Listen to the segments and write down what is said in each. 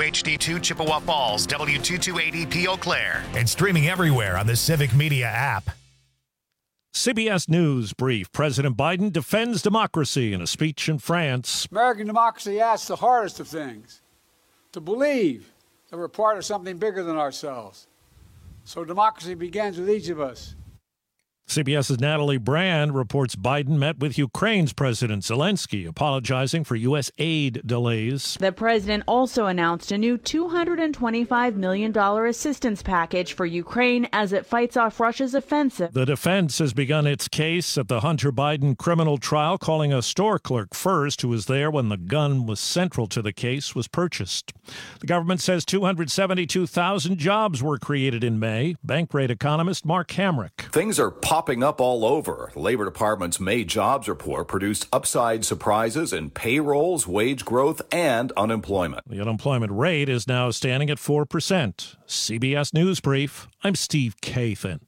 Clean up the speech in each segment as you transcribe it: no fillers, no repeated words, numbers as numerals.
WHD2 Chippewa Falls, W228EP Eau Claire. And streaming everywhere on the Civic Media app. CBS News brief. President Biden defends democracy in a speech in France. American democracy asks the hardest of things, to believe that we're part of something bigger than ourselves. So democracy begins with each of us. CBS's Natalie Brand reports Biden met with Ukraine's President Zelensky, apologizing for U.S. aid delays. The president also announced a new $225 million assistance package for Ukraine as it fights off Russia's offensive. The defense has begun its case at the Hunter Biden criminal trial, calling a store clerk first, who was there when the gun was central to the case, was purchased. The government says 272,000 jobs were created in May. Bankrate economist Mark Hamrick. Things are popping up all over. The Labor Department's May jobs report produced upside surprises in payrolls, wage growth, and unemployment. The unemployment rate is now standing at 4%. CBS News Brief. I'm Steve Kathan.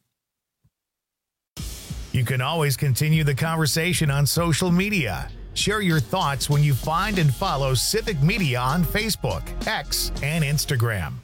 You can always continue the conversation on social media. Share your thoughts when you find and follow Civic Media on Facebook, X, and Instagram.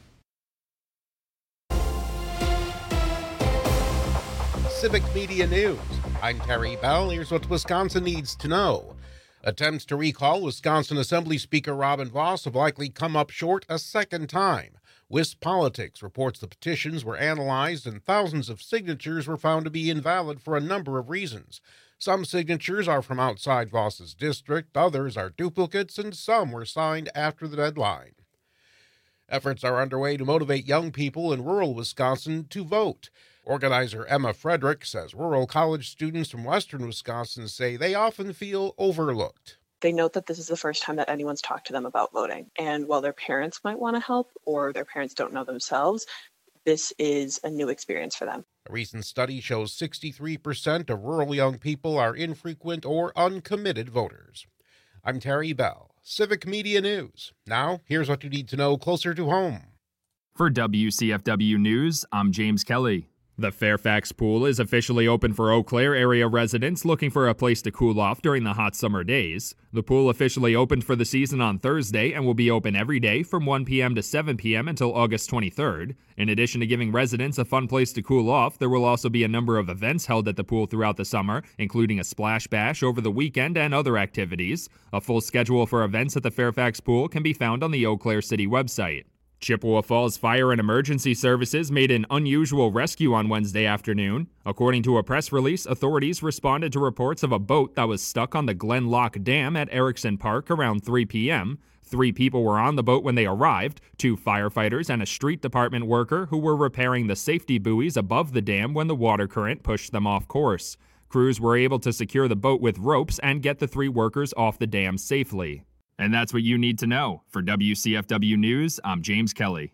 Civic Media News. I'm Terry Bell. Here's what Wisconsin needs to know. Attempts to recall Wisconsin Assembly Speaker Robin Vos have likely come up short a second time. WisPolitics reports the petitions were analyzed and thousands of signatures were found to be invalid for a number of reasons. Some signatures are from outside Vos's district, others are duplicates, and some were signed after the deadline. Efforts are underway to motivate young people in rural Wisconsin to vote. Organizer Emma Frederick says rural college students from western Wisconsin say they often feel overlooked. They note that this is the first time that anyone's talked to them about voting. And while their parents might want to help or their parents don't know themselves, this is a new experience for them. A recent study shows 63% of rural young people are infrequent or uncommitted voters. I'm Terry Bell, Civic Media News. Now, here's what you need to know closer to home. For WCFW News, I'm James Kelly. The Fairfax Pool is officially open for Eau Claire area residents looking for a place to cool off during the hot summer days. The pool officially opened for the season on Thursday and will be open every day from 1 p.m. to 7 p.m. until August 23rd. In addition to giving residents a fun place to cool off, there will also be a number of events held at the pool throughout the summer, including a splash bash over the weekend and other activities. A full schedule for events at the Fairfax Pool can be found on the Eau Claire City website. Chippewa Falls Fire and Emergency Services made an unusual rescue on Wednesday afternoon. According to a press release, authorities responded to reports of a boat that was stuck on the Glen Lock Dam at Erickson Park around 3 p.m. 3 people were on the boat when they arrived, 2 firefighters and a street department worker who were repairing the safety buoys above the dam when the water current pushed them off course. Crews were able to secure the boat with ropes and get the 3 workers off the dam safely. And that's what you need to know. For WCFW News, I'm James Kelly.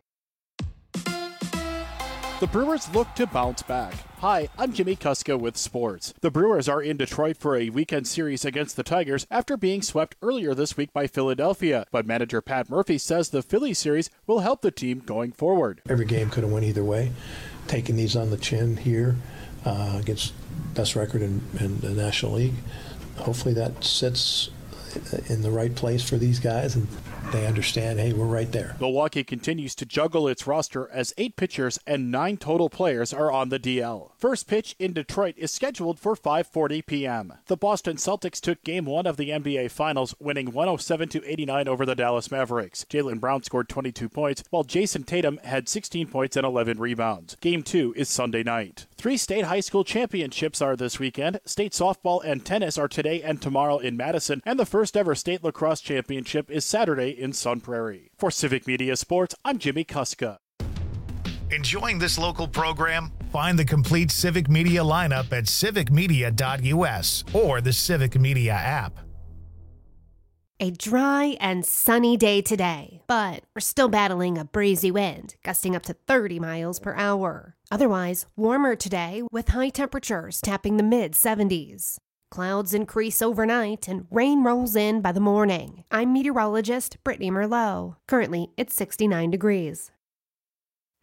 The Brewers look to bounce back. Hi, I'm Jimmy Kuska with sports. The Brewers are in Detroit for a weekend series against the Tigers after being swept earlier this week by Philadelphia. But manager Pat Murphy says the Philly series will help the team going forward. Every game could have went either way. Taking these on the chin here against best record in the National League. Hopefully that sits in the right place for these guys and they understand, hey, we're right there. Milwaukee continues to juggle its roster as 8 pitchers and 9 total players are on the DL. First pitch in Detroit is scheduled for 5:40 p.m. The Boston Celtics took Game 1 of the NBA Finals, winning 107-89 over the Dallas Mavericks. Jaylen Brown scored 22 points, while Jason Tatum had 16 points and 11 rebounds. Game 2 is Sunday night. 3 state high school championships are this weekend. State softball and tennis are today and tomorrow in Madison, and the first ever state lacrosse championship is Saturday in Sun Prairie. For Civic Media Sports, I'm Jimmy Kuska. Enjoying this local program? Find the complete Civic Media lineup at civicmedia.us or the Civic Media app. A dry and sunny day today, but we're still battling a breezy wind, gusting up to 30 miles per hour. Otherwise, warmer today with high temperatures tapping the mid-70s. Clouds increase overnight and rain rolls in by the morning. I'm meteorologist Brittany Merlot. Currently, it's 69 degrees.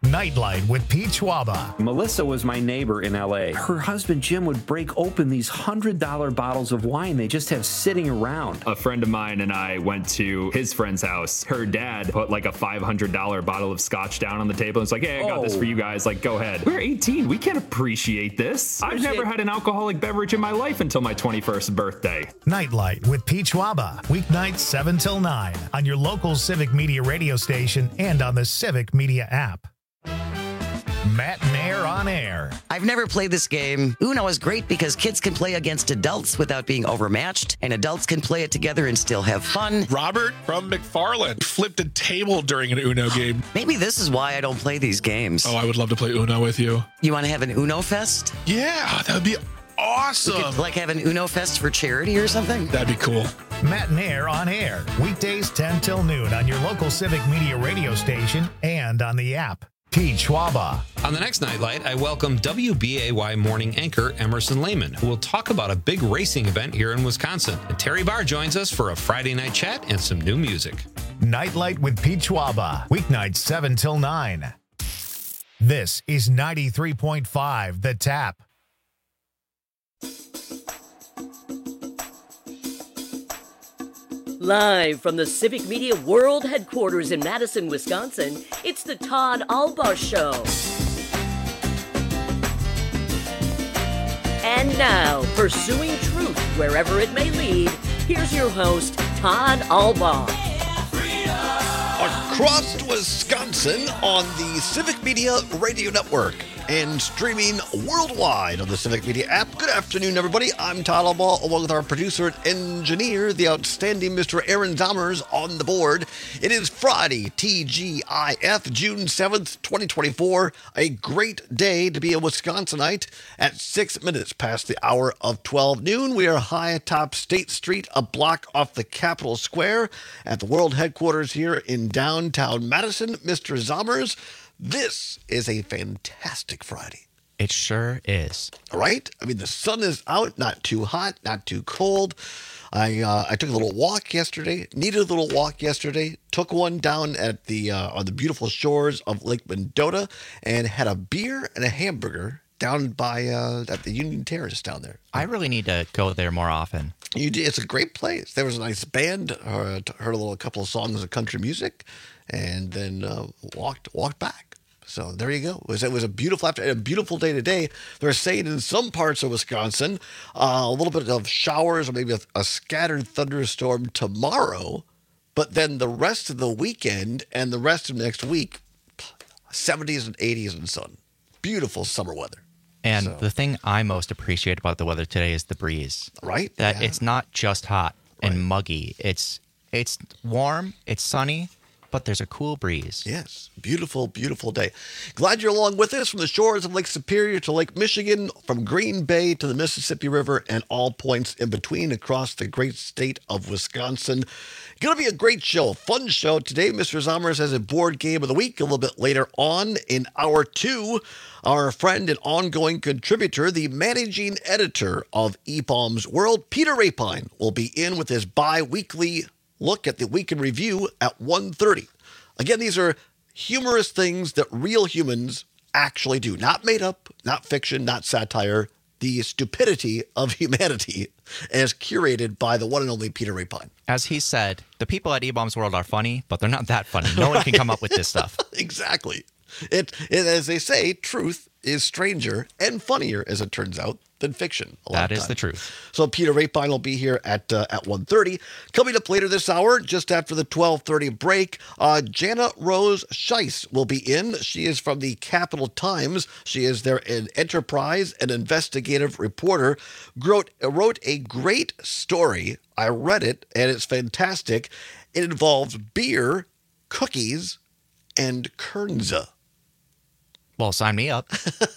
Nightlight with Pete Schwaba. Melissa was my neighbor in L.A. Her husband Jim would break open these $100 bottles of wine they just have sitting around. A friend of mine and I went to his friend's house. Her dad put like a $500 bottle of scotch down on the table and was like, hey, I got this for you guys. Like, go ahead. We're 18. We can't appreciate this. I've never had an alcoholic beverage in my life until my 21st birthday. Nightlight with Pete Schwaba. Weeknights 7 till 9 on your local Civic Media radio station and on the Civic Media app. Matt Mayer on air. I've never played this game. Uno is great because kids can play against adults without being overmatched, and adults can play it together and still have fun. Robert from McFarland flipped a table during an Uno game. Maybe this is why I don't play these games. Oh, I would love to play Uno with you. You want to have an Uno Fest? Yeah, that would be awesome. We could, like, have an Uno Fest for charity or something? That'd be cool. Matt and Air on air. Weekdays 10 till noon on your local Civic Media radio station and on the app. Pete Schwaba. On the next Nightlight, I welcome WBAY morning anchor Emerson Lehman, who will talk about a big racing event here in Wisconsin. And Terry Barr joins us for a Friday night chat and some new music. Nightlight with Pete Schwaba. Weeknights 7 till 9. This is 93.5 The Tap. Live from the Civic Media World Headquarters in Madison, Wisconsin, it's the Todd Albaugh Show. And now, pursuing truth wherever it may lead, here's your host, Todd Albaugh. Across Wisconsin on the Civic Media Radio Network and streaming worldwide on the Civic Media app. Good afternoon, everybody. I'm Todd Albaugh, along with our producer and engineer, the outstanding Mr. Aaron Zommers, on the board. It is Friday, TGIF, June 7th, 2024. A great day to be a Wisconsinite. At 6 minutes past the hour of 12 noon, we are high atop State Street, a block off the Capitol Square, at the world headquarters here in downtown Madison. Mr. Zommers, this is a fantastic Friday. It sure is. Right? I mean, the sun is out, not too hot, not too cold. I took a little walk yesterday, needed a little walk yesterday, took one down at the on the beautiful shores of Lake Mendota, and had a beer and a hamburger down by at the Union Terrace down there. I really need to go there more often. It's a great place. There was a nice band, heard a couple of songs of country music, and then walked back. So there you go. It was a beautiful a beautiful day today. They're saying in some parts of Wisconsin, a little bit of showers or maybe a scattered thunderstorm tomorrow, but then the rest of the weekend and the rest of next week, 70s and 80s and sun. Beautiful summer weather. And the thing I most appreciate about the weather today is the breeze. Right? That it's not just hot and muggy. It's warm, it's sunny, but there's a cool breeze. Yes. Beautiful, beautiful day. Glad you're along with us from the shores of Lake Superior to Lake Michigan, from Green Bay to the Mississippi River, and all points in between across the great state of Wisconsin. Going to be a great show, fun show. Today, Mr. Zommers has a board game of the week. A little bit later on in hour 2, our friend and ongoing contributor, the managing editor of eBaum's World, Peter Rapine, will be in with his bi-weekly look at the week in review at 1:30. Again, these are humorous things that real humans actually do. Not made up, not fiction, not satire. The stupidity of humanity as curated by the one and only Peter Rapine. As he said, the people at eBaum's World are funny, but they're not that funny. No one can come up with this stuff. Exactly. It, as they say, truth is stranger and funnier, as it turns out, than fiction. That is the truth. So Peter Rapine will be here at 1:30. Coming up later this hour, just after the 12:30 break, Jana Rose Scheiss will be in. She is from the Capital Times. She is there in Enterprise, an investigative reporter. Wrote a great story. I read it, and it's fantastic. It involves beer, cookies, and Kernza. Well, sign me up.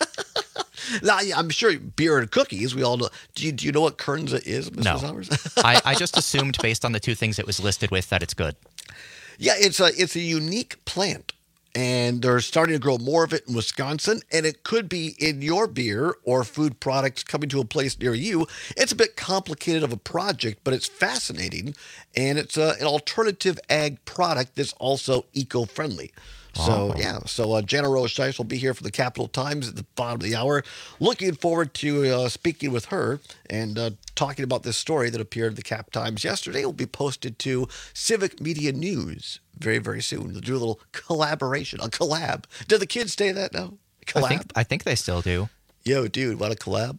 Now, I'm sure beer and cookies, we all know. Do you know what Kernza is, Mr. Zommers? I just assumed based on the two things it was listed with that it's good. Yeah, it's a unique plant, and they're starting to grow more of it in Wisconsin, and it could be in your beer or food products coming to a place near you. It's a bit complicated of a project, but it's fascinating, and it's an alternative ag product that's also eco-friendly. So, Jana Rose Shice will be here for the Capital Times at the bottom of the hour. Looking forward to speaking with her and talking about this story that appeared in the Cap Times yesterday. It will be posted to Civic Media News very, very soon. They'll do a little collaboration, a collab. Do the kids say that now? Collab? I think they still do. Yo, dude, want a collab?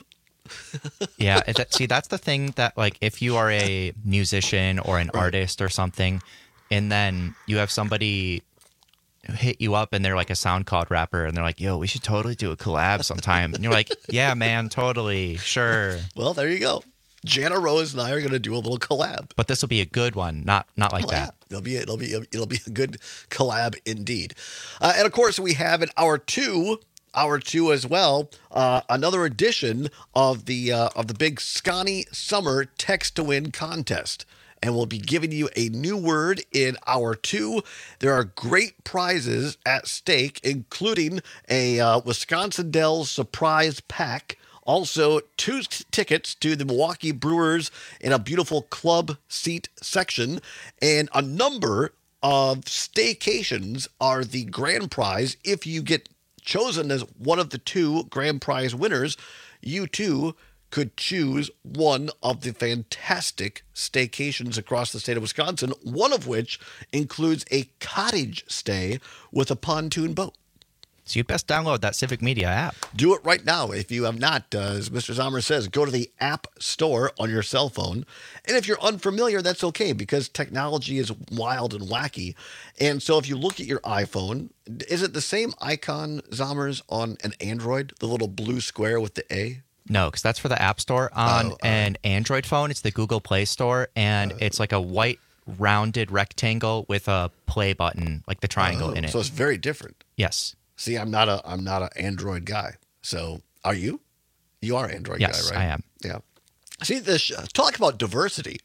Yeah. See, that's the thing that, like, if you are a musician or an artist or something, and then you have somebody hit you up and they're like a SoundCloud rapper and they're like, yo, we should totally do a collab sometime. And you're like, yeah, man, totally. Sure. Well, there you go. Jana Rose and I are going to do a little collab. But this will be a good one, not like that. It'll be a good collab indeed. And of course, we have in hour two as well, another edition of the big Scotty Summer Text to Win contest. And we'll be giving you a new word in hour 2. There are great prizes at stake, including a Wisconsin Dells surprise pack. Also, 2 tickets to the Milwaukee Brewers in a beautiful club seat section. And a number of staycations are the grand prize. If you get chosen as one of the 2 grand prize winners, you too could choose one of the fantastic staycations across the state of Wisconsin, one of which includes a cottage stay with a pontoon boat. So you best download that Civic Media app. Do it right now. If you have not, as Mr. Zomer says, go to the App Store on your cell phone. And if you're unfamiliar, that's okay, because technology is wild and wacky. And so if you look at your iPhone, is it the same icon, Zomers, on an Android? The little blue square with the A? No, because that's for the App Store. On an Android phone, it's the Google Play Store, and it's like a white rounded rectangle with a play button, like the triangle in it. So it's very different. Yes. See, I'm not an Android guy. So are you? You are an Android guy, right? Yes, I am. Yeah. See, talk about diversity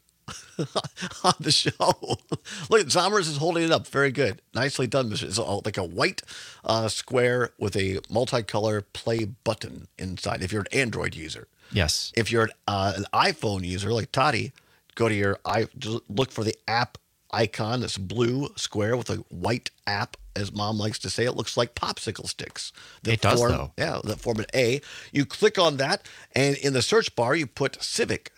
on the show. Look, Zomers is holding it up. Very good. Nicely done, Mr. It's like a white square with a multicolor play button inside if you're an Android user. Yes. If you're an iPhone user like Toddy, go to look for the app icon, this blue square with a white app, as Mom likes to say. It looks like popsicle sticks. It does, though. Yeah, that form an A. You click on that, and in the search bar, you put Civic,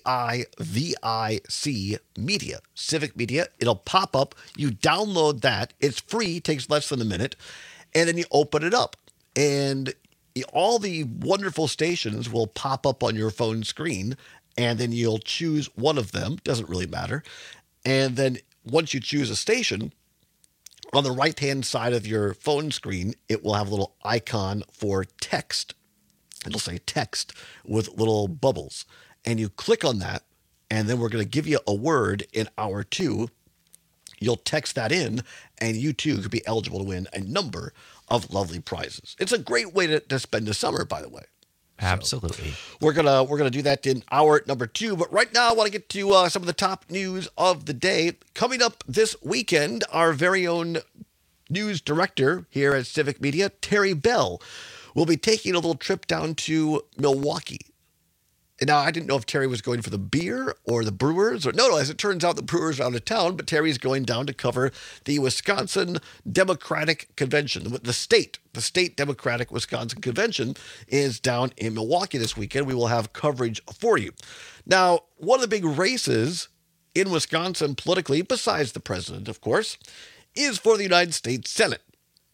C-I-V-I-C, Media, Civic Media. It'll pop up. You download that. It's free, takes less than a minute, and then you open it up. And all the wonderful stations will pop up on your phone screen, and then you'll choose one of them. Doesn't really matter. And then once you choose a station, on the right-hand side of your phone screen, it will have a little icon for text. It'll say text with little bubbles. And you click on that, and then we're going to give you a word in hour 2. You'll text that in, and you too could be eligible to win a number of lovely prizes. It's a great way to spend the summer, by the way. Absolutely. So we're gonna do that in hour number 2. But right now, I want to get to some of the top news of the day. Coming up this weekend, our very own news director here at Civic Media, Terry Bell, will be taking a little trip down to Milwaukee. And now, I didn't know if Terry was going for the beer or the Brewers. No, as it turns out, the Brewers are out of town, but Terry's going down to cover the Wisconsin Democratic Convention. The state Democratic Wisconsin Convention is down in Milwaukee this weekend. We will have coverage for you. Now, one of the big races in Wisconsin politically, besides the president, of course, is for the United States Senate.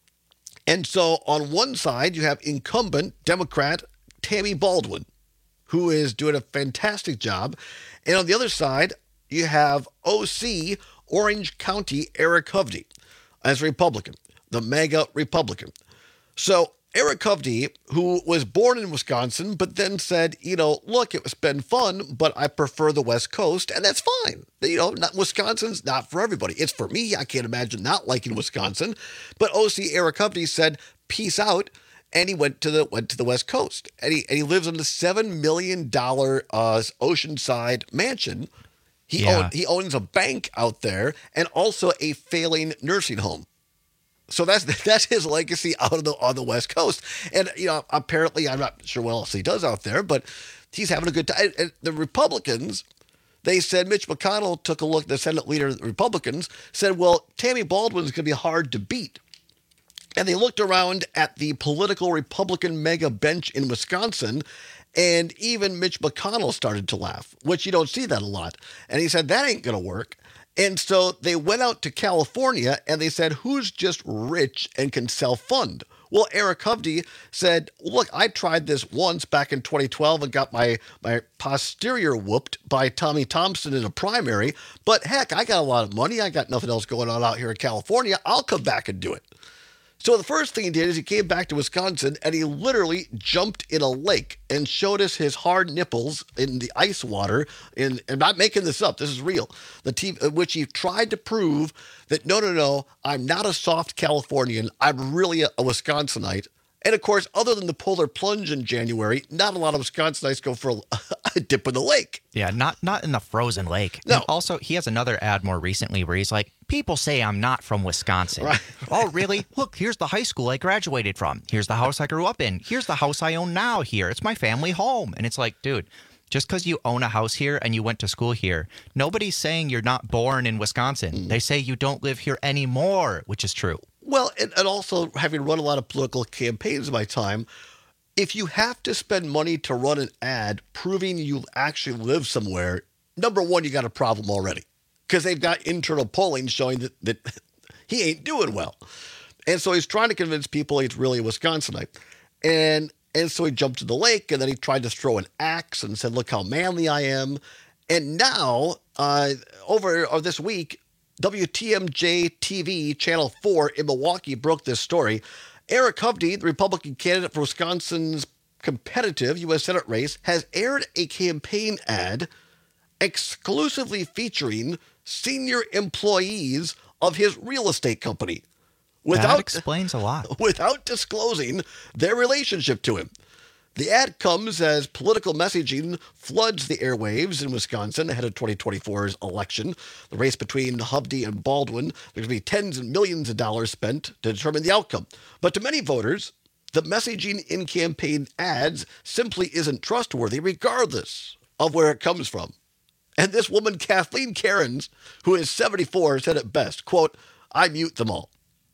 And so on one side, you have incumbent Democrat Tammy Baldwin, who is doing a fantastic job. And on the other side, you have OC Orange County Eric Hovde as a Republican, the MAGA Republican. So Eric Hovde, who was born in Wisconsin, but then said, look, it's been fun, but I prefer the West Coast, and that's fine. Wisconsin's not for everybody. It's for me. I can't imagine not liking Wisconsin. But OC Eric Hovde said, peace out. And he went to the West Coast, and he lives in the $7 million oceanside mansion. He owns a bank out there and also a failing nursing home. So that's his legacy on the West Coast. And apparently, I'm not sure what else he does out there, but he's having a good time. And the Republicans, they said, Mitch McConnell took a look. The Senate leader of the Republicans said, well, Tammy Baldwin's going to be hard to beat. and they looked around at the political Republican mega bench in Wisconsin, and even Mitch McConnell started to laugh, which you don't see that a lot. And he said, that ain't going to work. And so they went out to California and they said, who's just rich and can self-fund? Well, Eric Hovde said, look, I tried this once back in 2012 and got my posterior whooped by Tommy Thompson in a primary. But heck, I got a lot of money. I got nothing else going on out here in California. I'll come back and do it. So the first thing he did is he came back to Wisconsin and he literally jumped in a lake and showed us his hard nipples in the ice water. And I'm not making this up. This is real. Which he tried to prove that, no, I'm not a soft Californian. I'm really a Wisconsinite. And of course, other than the polar plunge in January, not a lot of Wisconsinites go for a dip in the lake. Yeah, not in the frozen lake. No. And also, he has another ad more recently where he's like, people say I'm not from Wisconsin. Right. Oh, really? Look, here's the high school I graduated from. Here's the house I grew up in. Here's the house I own now here. It's my family home. And it's like, dude, just because you own a house here and you went to school here, nobody's saying you're not born in Wisconsin. They say you don't live here anymore, which is true. Well, and also having run a lot of political campaigns in my time, if you have to spend money to run an ad proving you actually live somewhere, number one, you got a problem already because they've got internal polling showing that he ain't doing well. And so he's trying to convince people he's really a Wisconsinite. And so he jumped to the lake and then he tried to throw an axe and said, look how manly I am. And now, over this week, WTMJ-TV Channel 4 in Milwaukee broke this story. Eric Hovde, the Republican candidate for Wisconsin's competitive U.S. Senate race, has aired a campaign ad exclusively featuring senior employees of his real estate company. That explains a lot. Without disclosing their relationship to him. The ad comes as political messaging floods the airwaves in Wisconsin ahead of 2024's election. The race between Hovde and Baldwin, there's going to be tens of millions of dollars spent to determine the outcome. But to many voters, the messaging in campaign ads simply isn't trustworthy regardless of where it comes from. And this woman, Kathleen Cairns, who is 74, said it best, quote, I mute them all.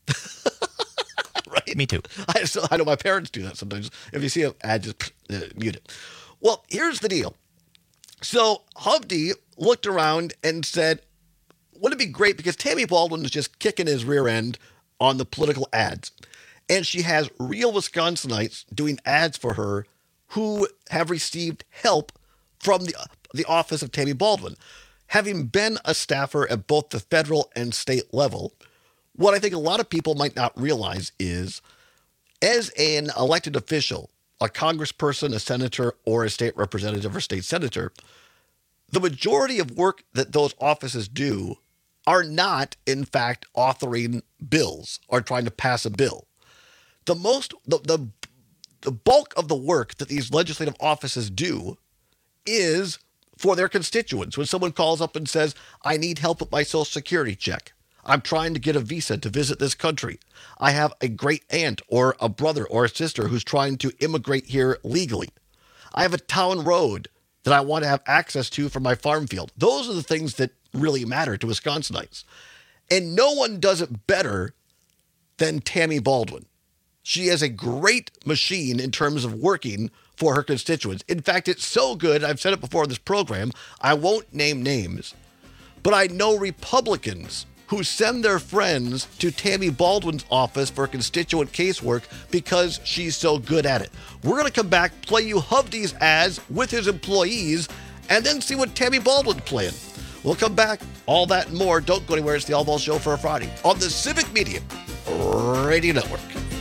Right? Me too. I know my parents do that sometimes. If you see an ad, just mute it. Well, here's the deal. So Hovde looked around and said, wouldn't it be great, because Tammy Baldwin is just kicking his rear end on the political ads. And she has real Wisconsinites doing ads for her who have received help from the office of Tammy Baldwin. Having been a staffer at both the federal and state level, what I think a lot of people might not realize is, as an elected official, a congressperson, a senator, or a state representative or state senator, the majority of work that those offices do are not, in fact, authoring bills or trying to pass a bill. The bulk of the work that these legislative offices do is for their constituents. When someone calls up and says, I need help with my Social Security check. I'm trying to get a visa to visit this country. I have a great aunt or a brother or a sister who's trying to immigrate here legally. I have a town road that I want to have access to for my farm field. Those are the things that really matter to Wisconsinites. And no one does it better than Tammy Baldwin. She has a great machine in terms of working for her constituents. In fact, it's so good, I've said it before in this program, I won't name names, but I know Republicans who send their friends to Tammy Baldwin's office for constituent casework because she's so good at it. We're going to come back, play you Hovde's ads with his employees, and then see what Tammy Baldwin's playing. We'll come back, all that and more. Don't go anywhere. It's the All Ball Show for a Friday on the Civic Media Radio Network.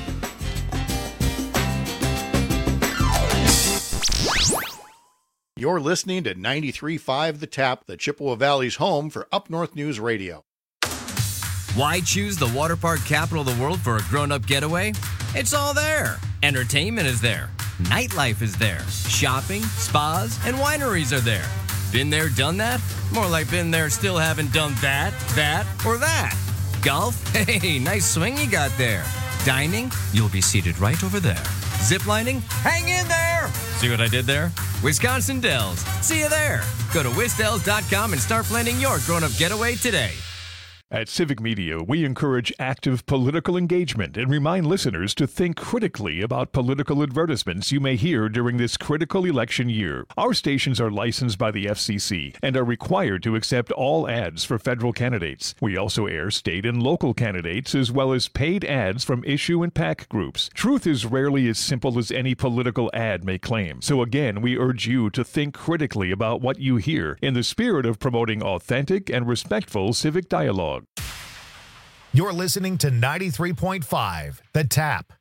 You're listening to 93.5 The Tap, the Chippewa Valley's home for Up North News Radio. Why choose the water park capital of the world for a grown-up getaway? It's all there. Entertainment is there. Nightlife is there. Shopping, spas, and wineries are there. Been there, done that? More like been there, still haven't done that, or that. Golf? Hey, nice swing you got there. Dining? You'll be seated right over there. Ziplining? Hang in there! See what I did there? Wisconsin Dells. See you there. Go to wisdells.com and start planning your grown-up getaway today. At Civic Media, we encourage active political engagement and remind listeners to think critically about political advertisements you may hear during this critical election year. Our stations are licensed by the FCC and are required to accept all ads for federal candidates. We also air state and local candidates as well as paid ads from issue and PAC groups. Truth is rarely as simple as any political ad may claim. So again, we urge you to think critically about what you hear in the spirit of promoting authentic and respectful civic dialogue. You're listening to 93.5, The Tap.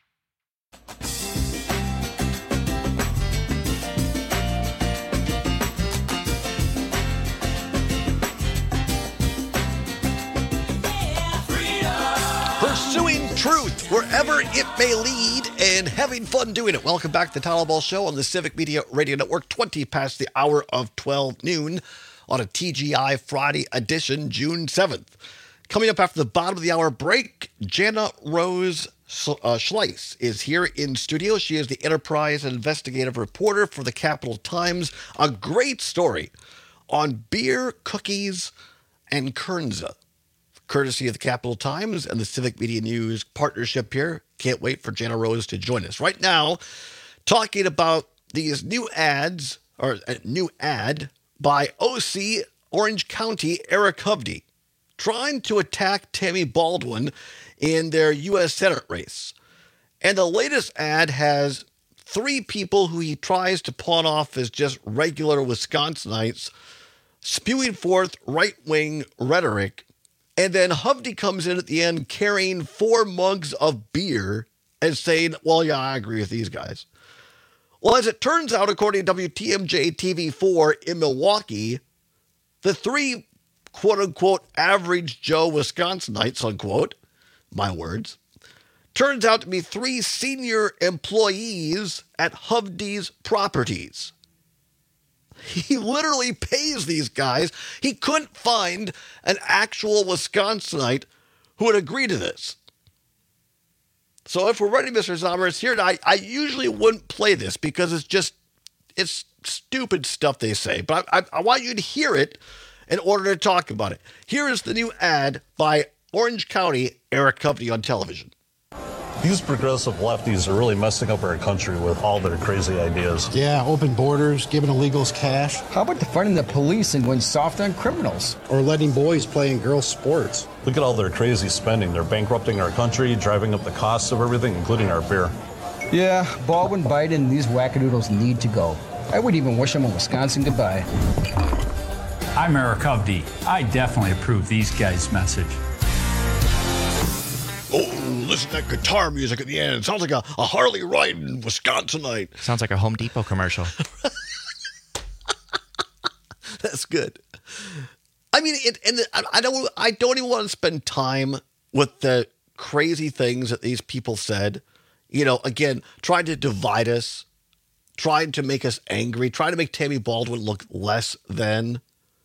Pursuing truth wherever it may lead and having fun doing it. Welcome back to the Town Hall Show on the Civic Media Radio Network, 20 past the hour of 12 noon on a TGI Friday edition, June 7th. Coming up after the bottom of the hour break, Jana Rose Schleiss is here in studio. She is the enterprise and investigative reporter for the Capital Times. A great story on beer, cookies, and Kernza, courtesy of the Capital Times and the Civic Media News partnership here. Can't wait for Jana Rose to join us. Right now, talking about these new ads, or a new ad by OC Orange County Eric Hovde, trying to attack Tammy Baldwin in their U.S. Senate race. And the latest ad has three people who he tries to pawn off as just regular Wisconsinites, spewing forth right-wing rhetoric. And then Hovde comes in at the end carrying 4 mugs of beer and saying, well, yeah, I agree with these guys. Well, as it turns out, according to WTMJ TV4 in Milwaukee, the three quote-unquote average Joe Wisconsinites, unquote, my words, turns out to be 3 senior employees at Hovde's properties. He literally pays these guys. He couldn't find an actual Wisconsinite who would agree to this. So if we're ready, Mr. Zommers, here, I usually wouldn't play this because it's stupid stuff they say, but I want you to hear it in order to talk about it. Here is the new ad by Orange County Eric Hovde on television. These progressive lefties are really messing up our country with all their crazy ideas. Yeah, open borders, giving illegals cash. How about defunding the police and going soft on criminals? Or letting boys play in girls' sports. Look at all their crazy spending. They're bankrupting our country, driving up the costs of everything, including our beer. Yeah, Baldwin, Biden, and these wackadoodles need to go. I would even wish them a Wisconsin goodbye. I'm Eric Hovde. I definitely approve these guys' message. Oh, listen to that guitar music at the end. It sounds like a Harley riding Wisconsinite. Sounds like a Home Depot commercial. That's good. I mean, I don't even want to spend time with the crazy things that these people said. You know, again, trying to divide us, trying to make us angry, trying to make Tammy Baldwin look less than.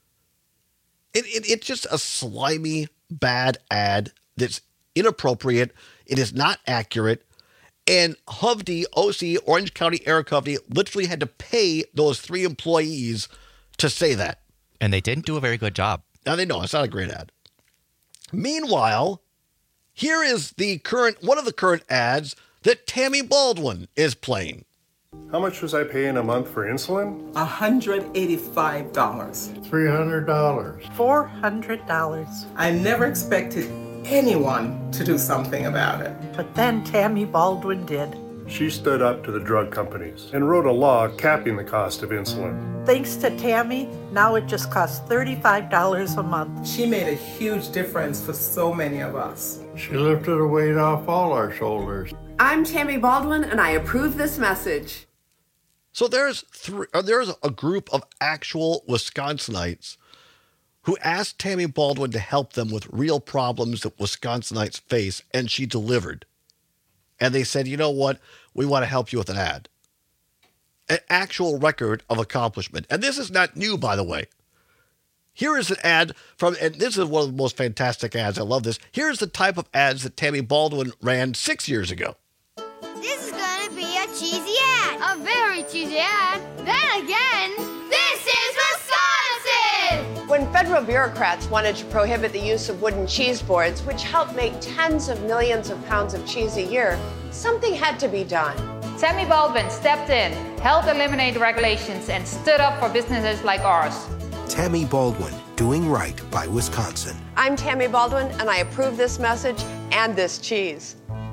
It's just a slimy, bad ad that's inappropriate. It is not accurate. And Hovde, OC, Orange County Eric Hovde, literally had to pay those 3 employees to say that. And they didn't do a very good job. Now they know it's not a great ad. Meanwhile, here is one of the current ads that Tammy Baldwin is playing. How much was I paying a month for insulin? $185. $300. $400. I never expected anyone to do something about it. But then Tammy Baldwin did. She stood up to the drug companies and wrote a law capping the cost of insulin. Thanks to Tammy, now it just costs $35 a month. She made a huge difference for so many of us. She lifted a weight off all our shoulders. I'm Tammy Baldwin, and I approve this message. So there's a group of actual Wisconsinites who asked Tammy Baldwin to help them with real problems that Wisconsinites face, and she delivered. And they said, you know what? We want to help you with an ad. An actual record of accomplishment. And this is not new, by the way. Here is an ad and this is one of the most fantastic ads. I love this. Here's the type of ads that Tammy Baldwin ran 6 years ago. This is going to be a cheesy ad. A very cheesy ad. Then again, this is Wisconsin! When federal bureaucrats wanted to prohibit the use of wooden cheese boards, which help make tens of millions of pounds of cheese a year, something had to be done. Tammy Baldwin stepped in, helped eliminate the regulations, and stood up for businesses like ours. Tammy Baldwin, doing right by Wisconsin. I'm Tammy Baldwin, and I approve this message and this cheese.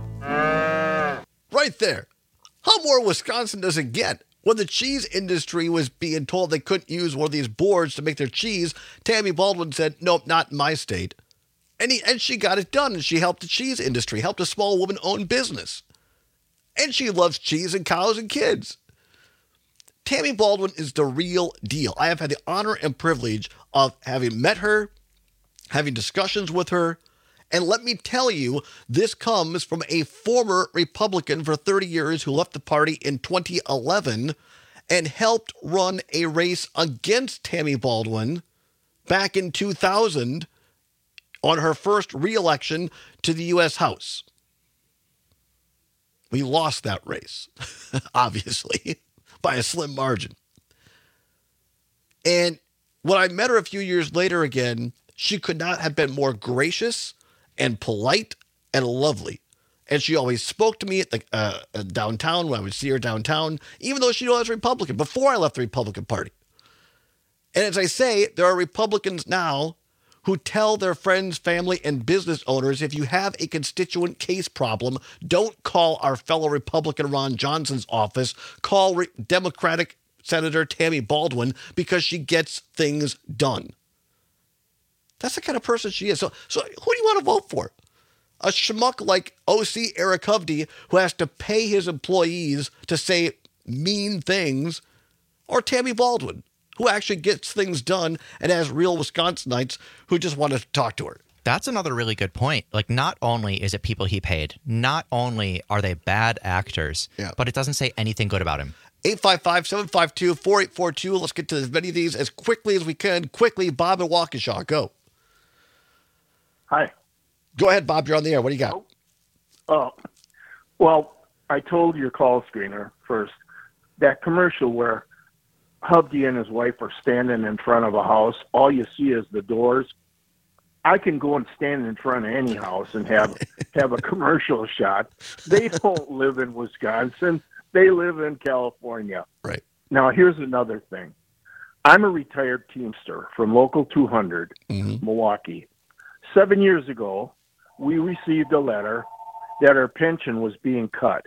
Right there. How more Wisconsin does it get? When the cheese industry was being told they couldn't use one of these boards to make their cheese, Tammy Baldwin said, nope, not in my state. And she got it done, and she helped the cheese industry, helped a small woman-owned business. And she loves cheese and cows and kids. Tammy Baldwin is the real deal. I have had the honor and privilege of having met her, having discussions with her, and let me tell you, this comes from a former Republican for 30 years who left the party in 2011 and helped run a race against Tammy Baldwin back in 2000 on her first re-election to the U.S. House. We lost that race, obviously, by a slim margin. And when I met her a few years later again, she could not have been more gracious and polite and lovely. And she always spoke to me at the downtown when I would see her downtown, even though she knew I was a Republican, before I left the Republican Party. And as I say, there are Republicans now who tell their friends, family, and business owners, if you have a constituent case problem, don't call our fellow Republican Ron Johnson's office, call Democratic Senator Tammy Baldwin, because she gets things done. That's the kind of person she is. So who do you want to vote for? A schmuck like OC Eric Hovde, who has to pay his employees to say mean things, or Tammy Baldwin, who actually gets things done and has real Wisconsinites who just want to talk to her? That's another really good point. Like, not only is it people he paid, not only are they bad actors, but it doesn't say anything good about him. 855-752-4842. Let's get to as many of these as quickly as we can. Quickly, Bob and Waukesha, go. Hi. Go ahead, Bob. You're on the air. What do you got? Oh, well, I told your call screener first, that commercial where Hovde and his wife are standing in front of a house, all you see is the doors. I can go and stand in front of any house and have a commercial shot. They don't live in Wisconsin. They live in California. Right. Now, here's another thing. I'm a retired Teamster from Local 200, Milwaukee. 7 years ago, we received a letter that our pension was being cut.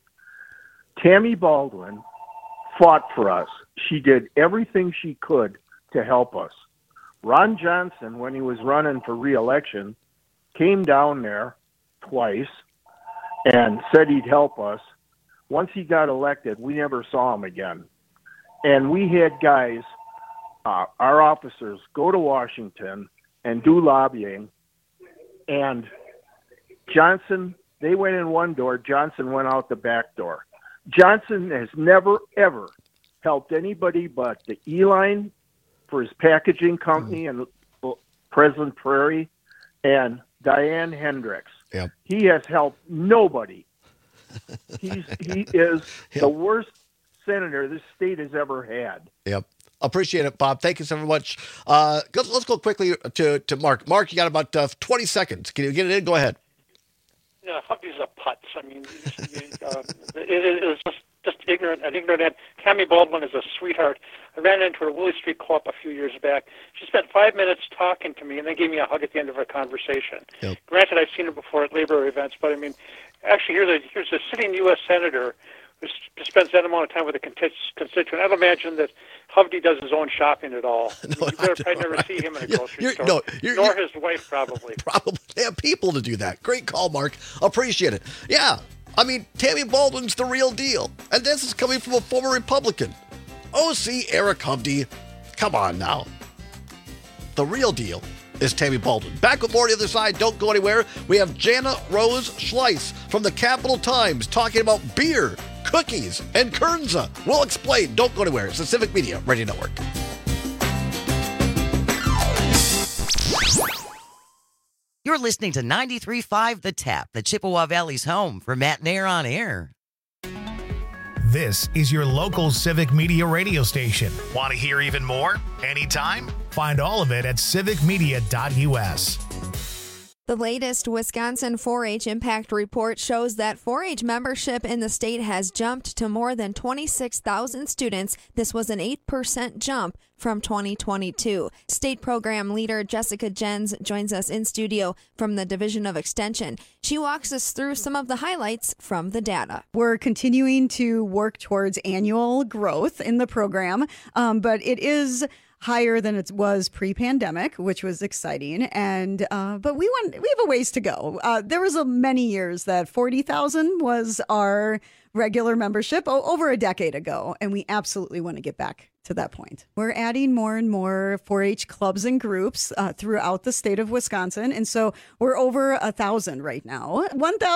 Tammy Baldwin fought for us. She did everything she could to help us. Ron Johnson, when he was running for re-election, came down there twice and said he'd help us. Once he got elected, we never saw him again. And we had guys, our officers, go to Washington and do lobbying. And Johnson, they went in one door, Johnson went out the back door. Johnson has never, ever helped anybody but the E-Line for his packaging company in Pleasant Prairie and Diane Hendricks. Yep. He has helped nobody. He is the worst senator this state has ever had. Yep. Appreciate it, Bob. Thank you so much. Let's go quickly to Mark. Mark, you got about 20 seconds. Can you get it in? Go ahead. Yeah, Hovde's a putz. I mean, it is just ignorant. Tammy Baldwin is a sweetheart. I ran into her at Willie Street Co-op a few years back. She spent 5 minutes talking to me, and then gave me a hug at the end of our conversation. Yep. Granted, I've seen her before at labor events, but I mean, actually, here's a sitting U.S. senator who spends that amount of time with a constituent. I don't imagine that Hovde does his own shopping at all. No, you better probably never see him in a grocery store. Nor his wife, probably. Probably. They have people to do that. Great call, Mark. Appreciate it. Yeah. I mean, Tammy Baldwin's the real deal. And this is coming from a former Republican. OC Eric Hovde. Come on now. The real deal is Tammy Baldwin. Back with more on the other side. Don't go anywhere. We have Jana Rose Schleiss from the Capital Times talking about beer, cookies, and Kernza. We'll explain. Don't go anywhere. It's the Civic Media Radio Network. You're listening to 93.5 The Tap, the Chippewa Valley's home for Matt Nair on Air. This is your local Civic Media radio station. Want to hear even more? Anytime? Find all of it at civicmedia.us. The latest Wisconsin 4-H Impact Report shows that 4-H membership in the state has jumped to more than 26,000 students. This was an 8% jump from 2022. State Program Leader Jessica Jens joins us in studio from the Division of Extension. She walks us through some of the highlights from the data. We're continuing to work towards annual growth in the program, but it is higher than it was pre-pandemic, which was exciting. And but we have a ways to go. There was many years that 40,000 was our regular membership over a decade ago, and we absolutely want to get back to that point. We're adding more and more 4-H clubs and groups throughout the state of Wisconsin, and so we're over 1,000 right now.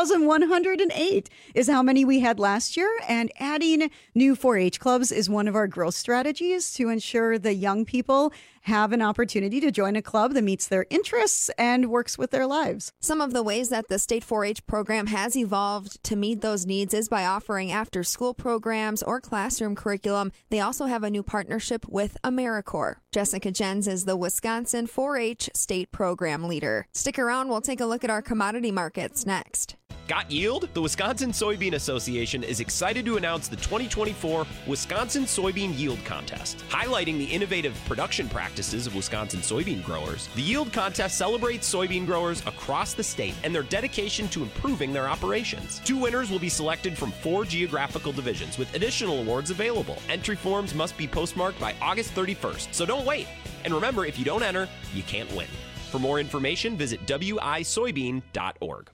1,108 is how many we had last year, and adding new 4-H clubs is one of our growth strategies to ensure the young people have an opportunity to join a club that meets their interests and works with their lives. Some of the ways that the state 4-H program has evolved to meet those needs is by offering after-school programs or classroom curriculum. They also have a new partnership with AmeriCorps. Jessica Jens is the Wisconsin 4-H State Program Leader. Stick around, we'll take a look at our commodity markets next. Got yield? The Wisconsin Soybean Association is excited to announce the 2024 Wisconsin Soybean Yield Contest. Highlighting the innovative production practices of Wisconsin soybean growers, the Yield Contest celebrates soybean growers across the state and their dedication to improving their operations. 2 winners will be selected from 4 geographical divisions with additional awards available. Entry forms must be postmarked by August 31st, so don't wait. And remember, if you don't enter, you can't win. For more information, visit wisoybean.org.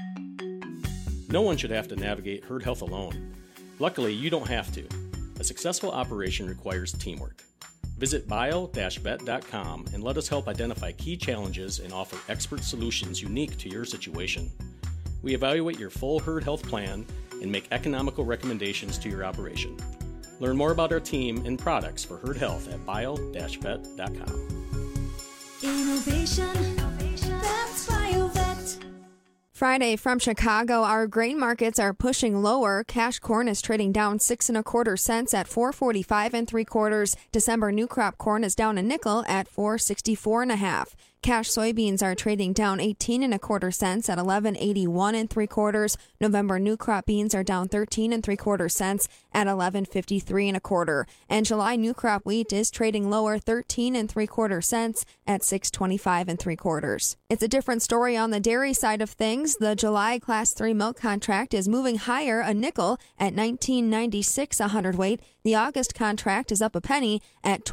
No one should have to navigate herd health alone. Luckily, you don't have to. A successful operation requires teamwork. Visit bio-vet.com and let us help identify key challenges and offer expert solutions unique to your situation. We evaluate your full herd health plan and make economical recommendations to your operation. Learn more about our team and products for herd health at bio-vet.com. Innovation, that's BioVet. Friday from Chicago, our grain markets are pushing lower. Cash corn is trading down 6 1/4 cents at $4.45 3/4. December new crop corn is down a nickel at $4.64 1/2. Cash soybeans are trading down 18 1/4 cents at $11.81 3/4. November new crop beans are down 13 3/4 cents at $11.53 1/4. And July new crop wheat is trading lower 13 3/4 cents at $6.25 3/4. It's a different story on the dairy side of things. The July Class 3 milk contract is moving higher a nickel at $19.96 a hundredweight. The August contract is up a penny at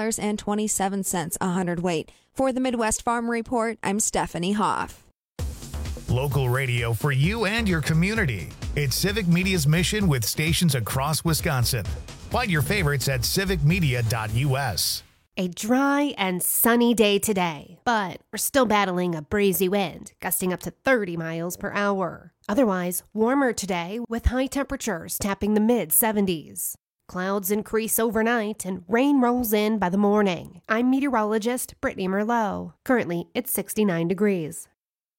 $20.27 a hundredweight. For the Midwest Farm Report, I'm Stephanie Hoff. Local radio for you and your community. It's Civic Media's mission with stations across Wisconsin. Find your favorites at civicmedia.us. A dry and sunny day today, but we're still battling a breezy wind, gusting up to 30 miles per hour. Otherwise, warmer today with high temperatures tapping the mid-70s. Clouds increase overnight and rain rolls in by the morning. I'm meteorologist Brittany Merlot. Currently, it's 69 degrees.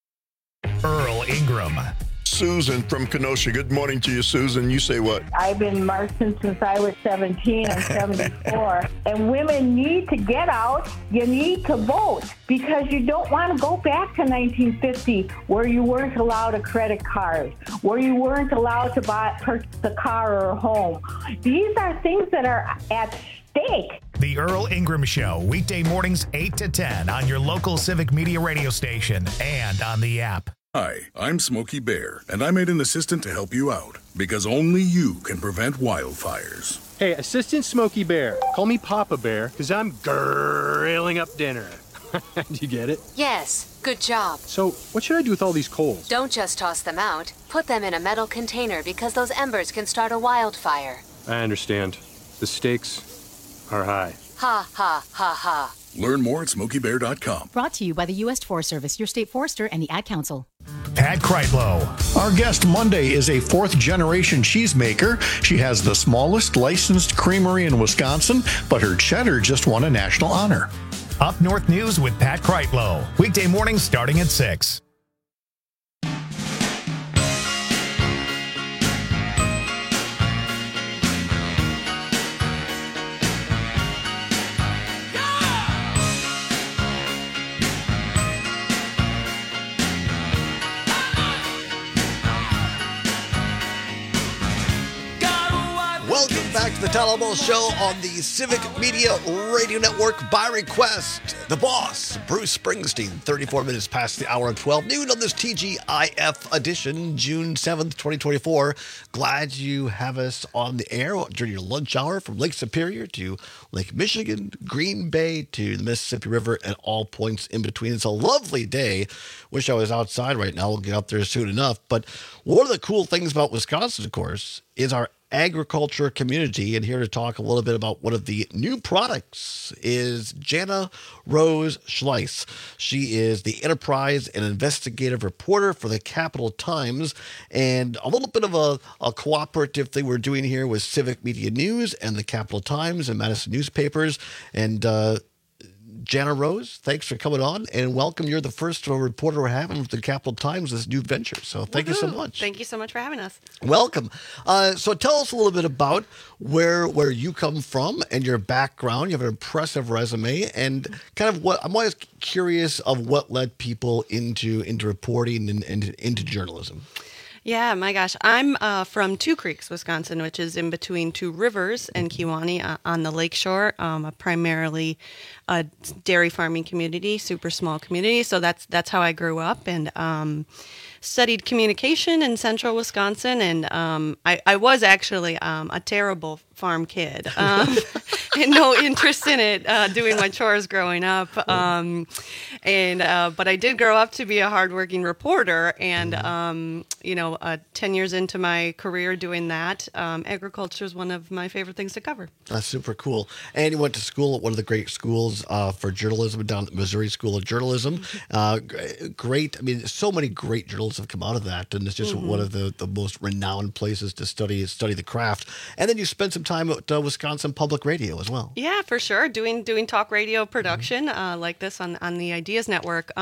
Earl Ingram. Susan from Kenosha. Good morning to you, Susan. You say what? I've been marching since I was 17 and 74. And women need to get out. You need to vote because you don't want to go back to 1950 where you weren't allowed a credit card, where you weren't allowed to purchase a car or a home. These are things that are at stake. The Earl Ingram Show, weekday mornings 8 to 10 on your local Civic Media radio station and on the app. Hi, I'm Smokey Bear, and I made an assistant to help you out, because only you can prevent wildfires. Hey, Assistant Smokey Bear, call me Papa Bear, because I'm grilling up dinner. Do you get it? Yes, good job. So, what should I do with all these coals? Don't just toss them out. Put them in a metal container because those embers can start a wildfire. I understand. The stakes are high. Ha, ha, ha, ha. Learn more at SmokeyBear.com. Brought to you by the U.S. Forest Service, your state forester, and the Ad Council. Pat Kreitlow. Our guest Monday is a fourth-generation cheesemaker. She has the smallest licensed creamery in Wisconsin, but her cheddar just won a national honor. Up North News with Pat Kreitlow. Weekday mornings starting at 6. Welcome back to the Tyler Bowles Show on the Civic Media Radio Network. By request, the boss, Bruce Springsteen, 34 minutes past the hour of 12 noon on this TGIF edition, June 7th, 2024. Glad you have us on the air during your lunch hour from Lake Superior to Lake Michigan, Green Bay to the Mississippi River, and all points in between. It's a lovely day. Wish I was outside right now. We'll get up there soon enough. But one of the cool things about Wisconsin, of course, is our agriculture community. And here to talk a little bit about one of the new products is Jana Rose Schleiss. She is the enterprise and investigative reporter for the Capital Times, and a little bit of a cooperative thing we're doing here with Civic Media News and the Capital Times and Madison newspapers. And Jana Rose, thanks for coming on, and welcome. You're the first reporter we're having with the Capital Times, this new venture. So thank you so much. Thank you so much for having us. Welcome. So tell us a little bit about where you come from and your background. You have an impressive resume, and kind of what I'm always curious of what led people into reporting and into journalism. Yeah, my gosh. I'm from Two Creeks, Wisconsin, which is in between Two Rivers and Kewaunee on the lakeshore, primarily a dairy farming community, super small community. So that's how I grew up, and studied communication in central Wisconsin. And I was actually a terrible farm kid. And no interest in it, doing my chores growing up. But I did grow up to be a hardworking reporter, and 10 years into my career doing that, agriculture is one of my favorite things to cover. That's super cool. And you went to school at one of the great schools for journalism down at the Missouri School of Journalism. Great. I mean, so many great journalists have come out of that, and it's just one of the most renowned places to study the craft. And then you spent some time at Wisconsin Public Radio as well. Yeah, for sure. Doing talk radio production like this on the Ideas Network.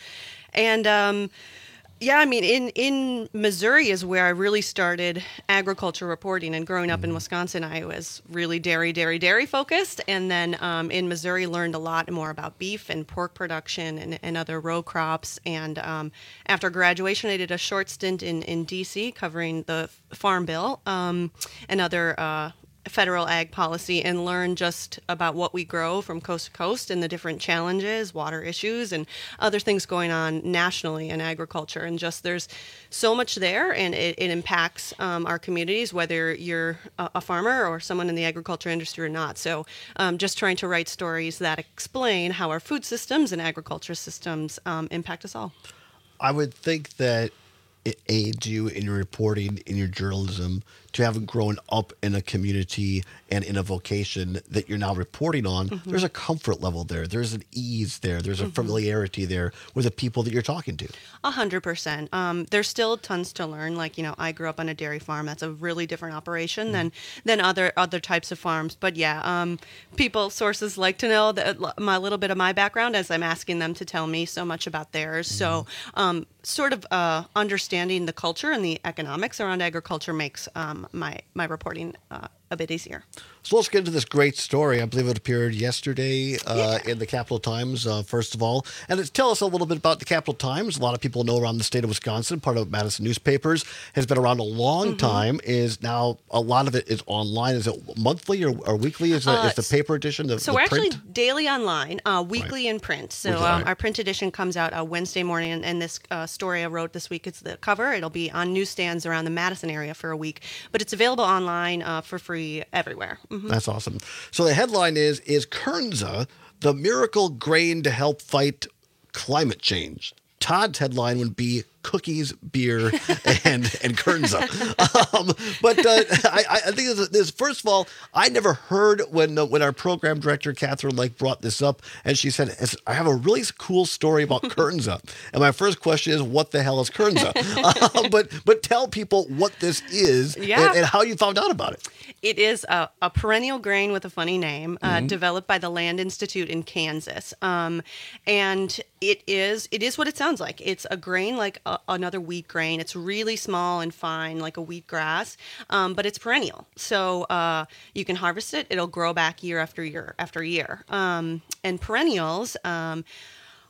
Yeah, I mean, in Missouri is where I really started agriculture reporting. And growing up in Wisconsin, I was really dairy focused. And then in Missouri, learned a lot more about beef and pork production and other row crops. And after graduation, I did a short stint in D.C. covering the Farm Bill and other federal ag policy, and learn just about what we grow from coast to coast and the different challenges, water issues, and other things going on nationally in agriculture. And just there's so much there, and it impacts our communities, whether you're a farmer or someone in the agriculture industry or not. So just trying to write stories that explain how our food systems and agriculture systems impact us all. I would think that it aids you in your reporting, in your journalism, to have grown up in a community and in a vocation that you're now reporting on. There's a comfort level there. There's an ease there. There's a familiarity there with the people that you're talking to. 100%. There's still tons to learn. Like, I grew up on a dairy farm. That's a really different operation than other types of farms. But yeah, sources like to know a little bit of my background as I'm asking them to tell me so much about theirs. So sort of understanding the culture and the economics around agriculture makes my reporting a bit easier. So let's get into this great story. I believe it appeared yesterday in the Capital Times, first of all. And tell us a little bit about the Capital Times. A lot of people know around the state of Wisconsin, part of Madison newspapers, has been around a long time, is now a lot of it is online. Is it monthly or weekly? Is the paper edition? So we're actually daily online, weekly in print. So our print edition comes out Wednesday morning, and this story I wrote this week, it's the cover. It'll be on newsstands around the Madison area for a week, but it's available online for free everywhere. That's awesome. So the headline is Kernza, the miracle grain to help fight climate change? Todd's headline would be cookies, beer, and Kernza. But I think this, first of all, I never heard when our program director, Catherine Lake, brought this up, and she said, I have a really cool story about Kernza. And my first question is, what the hell is Kernza? But tell people what this is and how you found out about it. It is a perennial grain with a funny name, developed by the Land Institute in Kansas. And it is what it sounds like. It's a grain like another wheat grain. It's really small and fine, like a wheat grass, but it's perennial. So you can harvest it. It'll grow back year after year after year. And perennials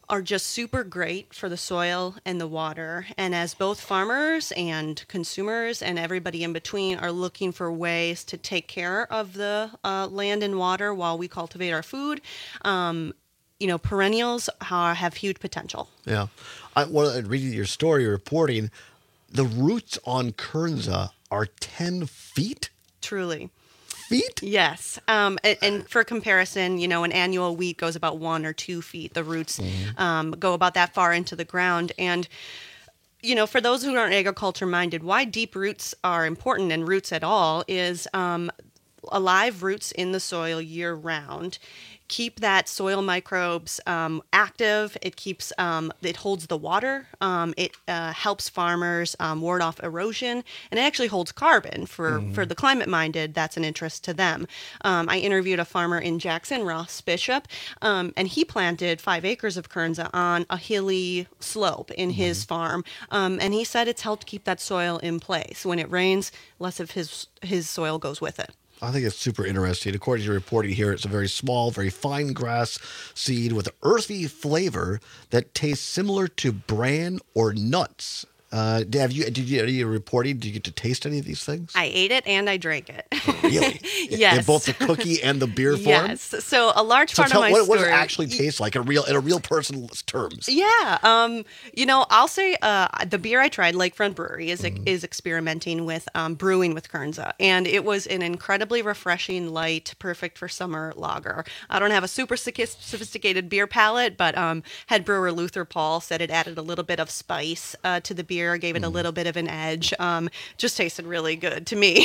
are just super great for the soil and the water. And as both farmers and consumers and everybody in between are looking for ways to take care of the land and water while we cultivate our food, perennials have huge potential. Yeah. Reading your story, reporting, the roots on Kernza are 10 feet? Truly. Feet? Yes. And for comparison, an annual wheat goes about 1 or 2 feet. The roots go about that far into the ground. And, for those who aren't agriculture minded, why deep roots are important, and roots at all, is alive roots in the soil year round keep that soil microbes active. It keeps it holds the water. It helps farmers ward off erosion, and it actually holds carbon for the climate minded. That's an interest to them. I interviewed a farmer in Jackson, Ross Bishop, and he planted 5 acres of Kernza on a hilly slope in his farm, and he said it's helped keep that soil in place. When it rains, less of his soil goes with it. I think it's super interesting. According to your reporting here, it's a very small, very fine grass seed with an earthy flavor that tastes similar to bran or nuts. Did you reporting? Did you get to taste any of these things? I ate it and I drank it. Really? Yes. In both the cookie and the beer form? Yes. So a large part of my story. What does it actually taste like in a real person's terms? Yeah. I'll say the beer I tried, Lakefront Brewery, is experimenting with brewing with Kernza, and it was an incredibly refreshing, light, perfect for summer lager. I don't have a super sophisticated beer palate, but head brewer Luther Paul said it added a little bit of spice to the beer, gave it a little bit of an edge. Just tasted really good to me.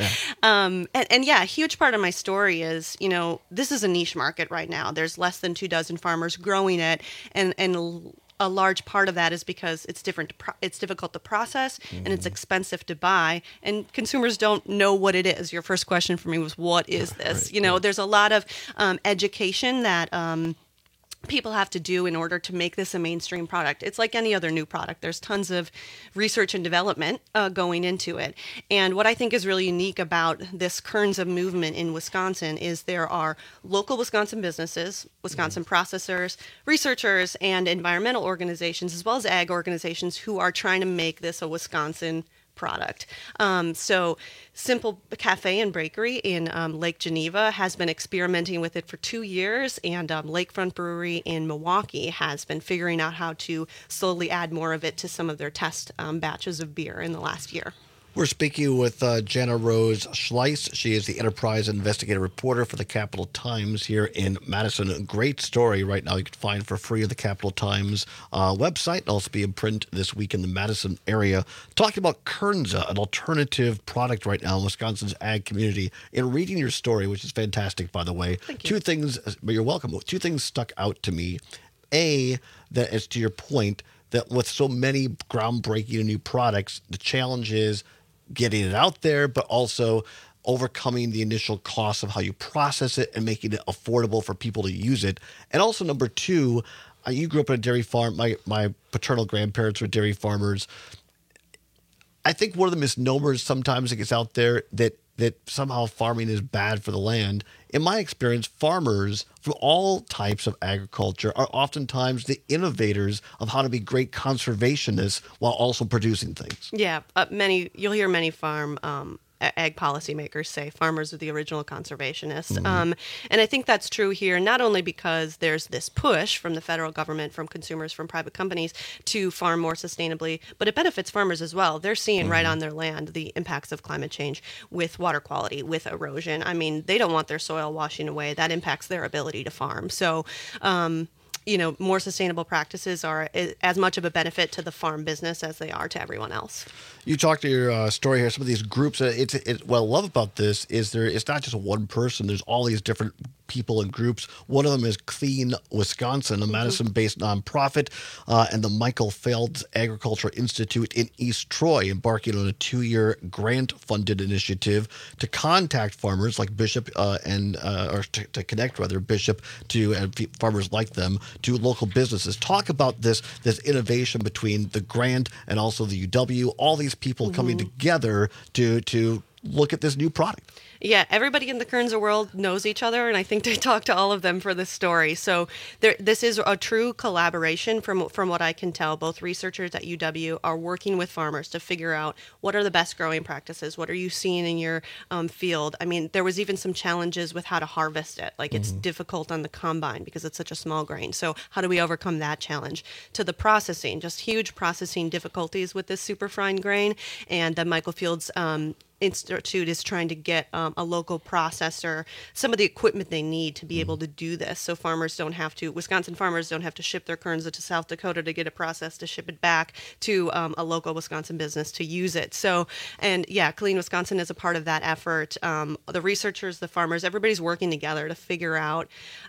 A huge part of my story is, this is a niche market right now. There's less than 24 farmers growing it, and a large part of that is because it's difficult to process and it's expensive to buy, and consumers don't know what it is. Your first question for me was, what is this? There's a lot of education that people have to do in order to make this a mainstream product. It's like any other new product. There's tons of research and development going into it. And what I think is really unique about this Kernza movement in Wisconsin is there are local Wisconsin businesses, Wisconsin processors, researchers, and environmental organizations, as well as ag organizations, who are trying to make this a Wisconsin product. So Simple Cafe and Bakery in Lake Geneva has been experimenting with it for 2 years, and Lakefront Brewery in Milwaukee has been figuring out how to slowly add more of it to some of their test batches of beer in the last year. We're speaking with Jana Rose Schleiss. She is the enterprise investigative reporter for the Capital Times here in Madison. A great story right now you can find for free at the Capital Times website. It'll also be in print this week in the Madison area. Talking about Kernza, an alternative product right now in Wisconsin's ag community. In reading your story, which is fantastic, by the way, two things, but you're welcome. 2 things stuck out to me. A, that as to your point, that with so many groundbreaking new products, the challenge is getting it out there, but also overcoming the initial cost of how you process it and making it affordable for people to use it. And also, number 2, you grew up in a dairy farm. My paternal grandparents were dairy farmers. I think one of the misnomers sometimes that gets out there that somehow farming is bad for the land. In my experience, farmers from all types of agriculture are oftentimes the innovators of how to be great conservationists while also producing things. Yeah, you'll hear many farm ag policymakers say farmers are the original conservationists. And I think that's true here, not only because there's this push from the federal government, from consumers, from private companies to farm more sustainably, but it benefits farmers as well. They're seeing right on their land the impacts of climate change with water quality, with erosion. I mean, they don't want their soil washing away. That impacts their ability to farm. So, more sustainable practices are as much of a benefit to the farm business as they are to everyone else. You talked to your story here, some of these groups. What I love about this is it's not just one person. There's all these different people and groups. One of them is Clean Wisconsin, a Madison-based nonprofit, and the Michael Phelps Agriculture Institute in East Troy, embarking on a 2-year grant-funded initiative to contact farmers like Bishop or to connect Bishop to farmers like them to local businesses. Talk about this innovation between the grant and also the UW. All these people coming together to look at this new product. Yeah, everybody in the Kernza world knows each other, and I think they talk to all of them for this story. So this is a true collaboration from what I can tell. Both researchers at UW are working with farmers to figure out what are the best growing practices, what are you seeing in your field. I mean, there was even some challenges with how to harvest it. Like it's difficult on the combine because it's such a small grain. So how do we overcome that challenge? To the processing, just huge processing difficulties with this super fine grain, and the Michael Fields Institute is trying to get a local processor some of the equipment they need to be able to do this, so Wisconsin farmers don't have to ship their Kernza to South Dakota to get it processed to ship it back to a local Wisconsin business to use it. So, and yeah, Clean Wisconsin is a part of that effort. The researchers, the farmers, everybody's working together to figure out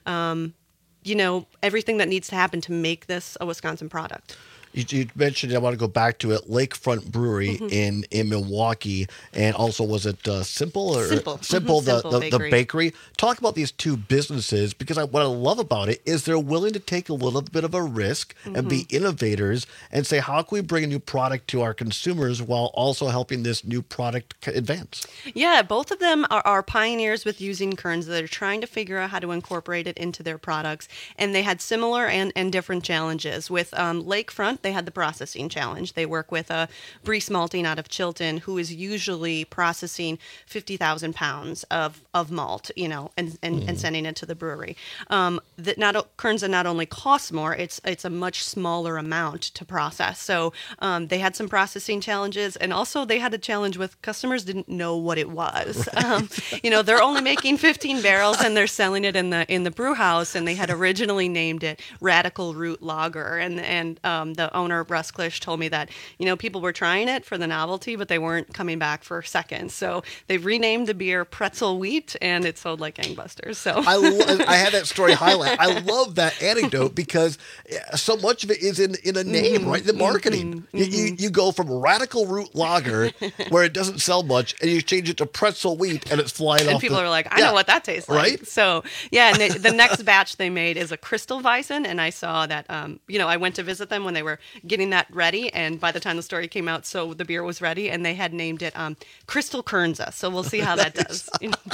everything that needs to happen to make this a Wisconsin product. You mentioned, I want to go back to it, Lakefront Brewery in Milwaukee, and also was it Simple? Simple, the bakery. Talk about these two businesses, because what I love about it is they're willing to take a little bit of a risk and be innovators and say, how can we bring a new product to our consumers while also helping this new product advance? Yeah, both of them are pioneers with using Kernza. They're trying to figure out how to incorporate it into their products, and they had similar and different challenges. With Lakefront, they had the processing challenge. They work with Brees Malting out of Chilton, who is usually processing 50,000 pounds of malt, and sending it to the brewery. Kernza not only costs more, it's a much smaller amount to process. So they had some processing challenges, and also they had a challenge with customers didn't know what it was. Right. They're only making 15 barrels and they're selling it in the brew house, and they had originally named it Radical Root Lager, and the owner, Russ Klisch, told me that, people were trying it for the novelty, but they weren't coming back for seconds. So they've renamed the beer Pretzel Wheat, and it sold like gangbusters. So I had that story highlight. I love that anecdote because so much of it is in a name, right? The marketing. You go from Radical Root Lager, where it doesn't sell much, and you change it to Pretzel Wheat, and it's flying off. And people are like, I know what that tastes like. Right? So, yeah, and the next batch they made is a Crystal Weizen, and I saw that, I went to visit them when they were getting that ready, and by the time the story came out, so the beer was ready, and they had named it Crystal Kernza. So we'll see how that does.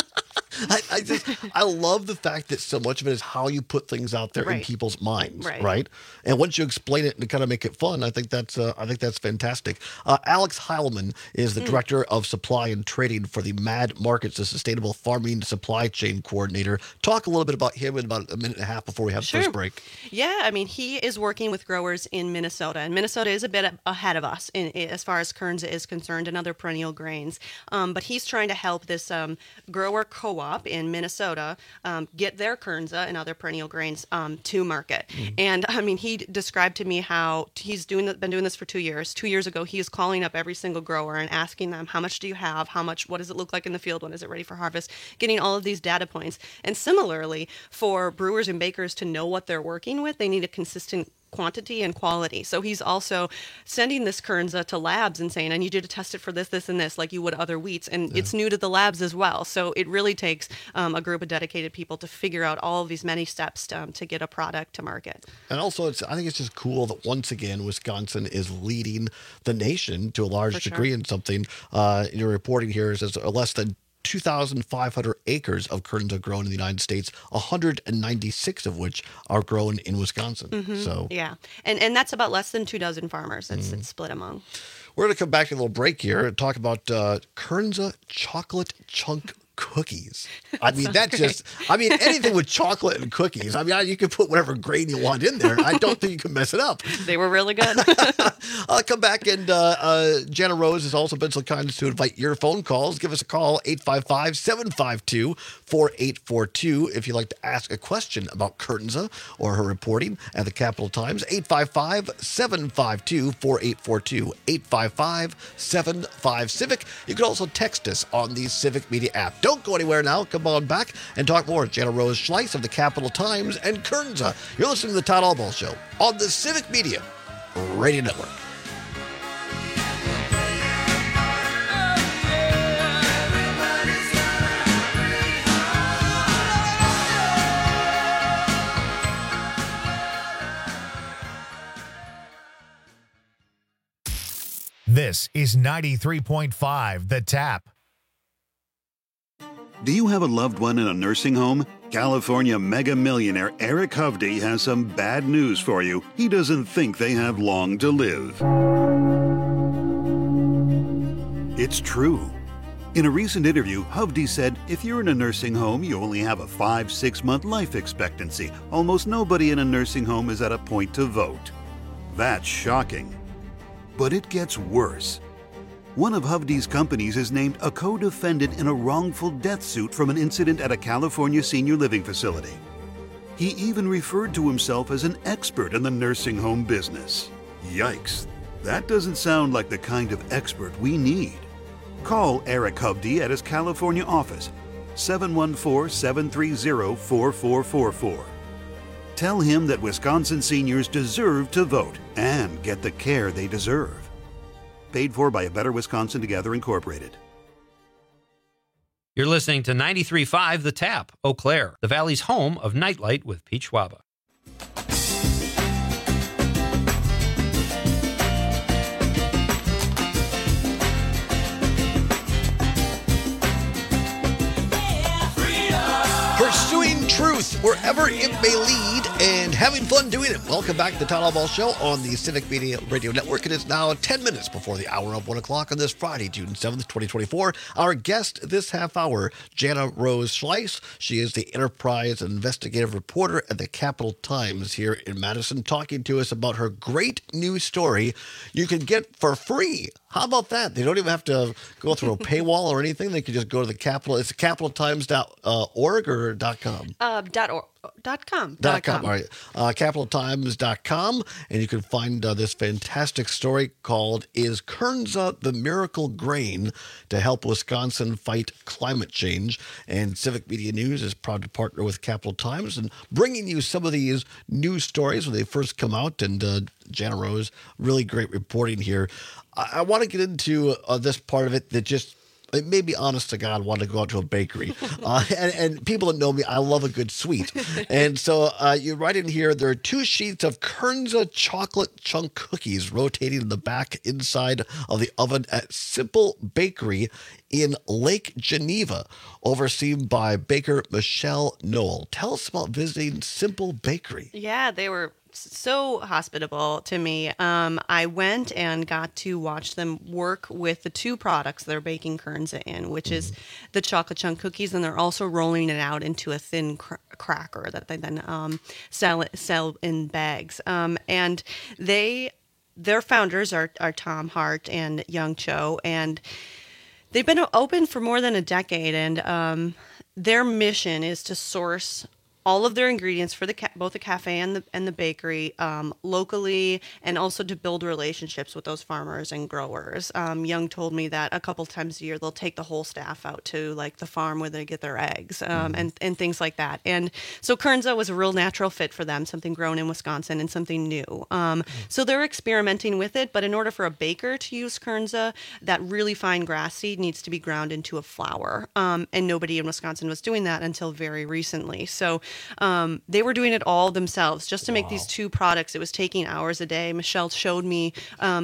I love the fact that so much of it is how you put things out there in people's minds, right? And once you explain it and kind of make it fun, I think that's fantastic. Alex Heilman is the Director of Supply and Trading for the MAD Markets, the Sustainable Farming Supply Chain Coordinator. Talk a little bit about him in about a minute and a half before we have the first break. Yeah, I mean, he is working with growers in Minnesota, and Minnesota is a bit ahead of us as far as Kernza is concerned and other perennial grains. But he's trying to help this grower co-op in Minnesota get their Kernza and other perennial grains to market. And I mean, he described to me how he's been doing this for 2 years. 2 years ago, he is calling up every single grower and asking them, how much do you have? What does it look like in the field? When is it ready for harvest? Getting all of these data points. And similarly, for brewers and bakers to know what they're working with, they need a consistent quantity and quality. So he's also sending this Kernza to labs and saying, I need you to test it for this, this, and this, like you would other wheats. And it's new to the labs as well. So it really takes a group of dedicated people to figure out all of these many steps to get a product to market. And also, I think it's just cool that once again, Wisconsin is leading the nation to a large degree in something. Your reporting here says less than 2,500 acres of Kernza grown in the United States, 196 of which are grown in Wisconsin. So yeah, and that's about less than 24 farmers. It's split among. We're going to come back to a little break here and talk about Kernza chocolate chunk cookies. I mean, anything with chocolate and cookies. I mean, you can put whatever grain you want in there. I don't think you can mess it up. They were really good. I'll come back, and Jana Rose has also been so kind as to invite your phone calls. Give us a call, 855-752-4842, if you'd like to ask a question about Kernza or her reporting at the Capital Times. 855-752-4842, 855-75-CIVIC. You can also text us on the Civic Media app. Don't go anywhere now. Come on back and talk more. Jana Rose Schleiss of the Capital Times and Kernza. You're listening to the Todd Albaugh Show on the Civic Media Radio Network. This is 93.5 The Tap. Do you have a loved one in a nursing home? California mega millionaire Eric Hovde has some bad news for you. He doesn't think they have long to live. It's true. In a recent interview, Hovde said, if you're in a nursing home, you only have a 5-6 month life expectancy. Almost nobody in a nursing home is at a point to vote. That's shocking. But it gets worse. One of Hovde's companies is named a co-defendant in a wrongful death suit from an incident at a California senior living facility. He even referred to himself as an expert in the nursing home business. Yikes. That doesn't sound like the kind of expert we need. Call Eric Hovde at his California office, 714-730-4444. Tell him that Wisconsin seniors deserve to vote and get the care they deserve. Paid for by A Better Wisconsin Together Incorporated. You're listening to 93.5 The Tap, Eau Claire, the Valley's home of Nightlight with Pete Schwaba. Pursuing truth wherever it may lead and having fun doing it. Welcome back to the Town Hall Ball Show on the Civic Media Radio Network. It is now 10 minutes before the hour of 1 o'clock on this Friday, June 7th, 2024. Our guest this half hour, Jana Rose Schleiss. She is the enterprise and investigative reporter at the Capital Times here in Madison, talking to us about her great new story you can get for free. How about that? They don't even have to go through a paywall or anything. They can just go to the Capital. It's capitaltimes.org or .com? .com. All right. Capitaltimes.com. And you can find this fantastic story called Is Kernza the Miracle Grain to Help Wisconsin Fight Climate Change? And Civic Media News is proud to partner with Capital Times and bringing you some of these news stories when they first come out. And Jana Rose, really great reporting here. I want to get into this part of it that just it made me, honest to God, want to go out to a bakery. And people that know me, I love a good sweet. And so you write in here, there are 2 sheets of Kernza chocolate chunk cookies rotating in the back inside of the oven at Simple Bakery in Lake Geneva, overseen by baker Michelle Noel. Tell us about visiting Simple Bakery. Yeah, they were so hospitable to me. I went and got to watch them work with the 2 products they're baking Kernza in, which is the chocolate chunk cookies, and they're also rolling it out into a thin cracker that they then sell in bags. And their founders are Tom Hart and Young Cho, and they've been open for more than a decade. And their mission is to source all of their ingredients for both the cafe and the bakery locally, and also to build relationships with those farmers and growers. Young told me that a couple times a year they'll take the whole staff out to like the farm where they get their eggs and things like that. And so Kernza was a real natural fit for them, something grown in Wisconsin and something new. So they're experimenting with it, but in order for a baker to use Kernza, that really fine grass seed needs to be ground into a flour. And nobody in Wisconsin was doing that until very recently. So they were doing it all themselves just to make these 2 products. It was taking hours a day. Michelle showed me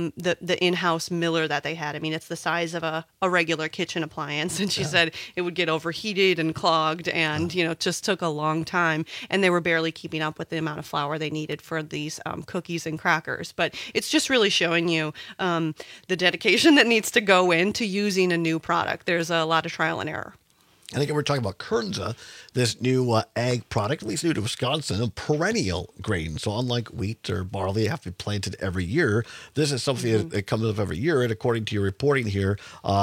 the in-house miller that they had. I mean, it's the size of a regular kitchen appliance. And she said it would get overheated and clogged and, it just took a long time. And they were barely keeping up with the amount of flour they needed for these cookies and crackers. But it's just really showing you the dedication that needs to go into using a new product. There's a lot of trial and error. And again, we're talking about Kernza, this new ag product, at least new to Wisconsin, a perennial grain. So unlike wheat or barley, they have to be planted every year. This is something that comes up every year. And according to your reporting here,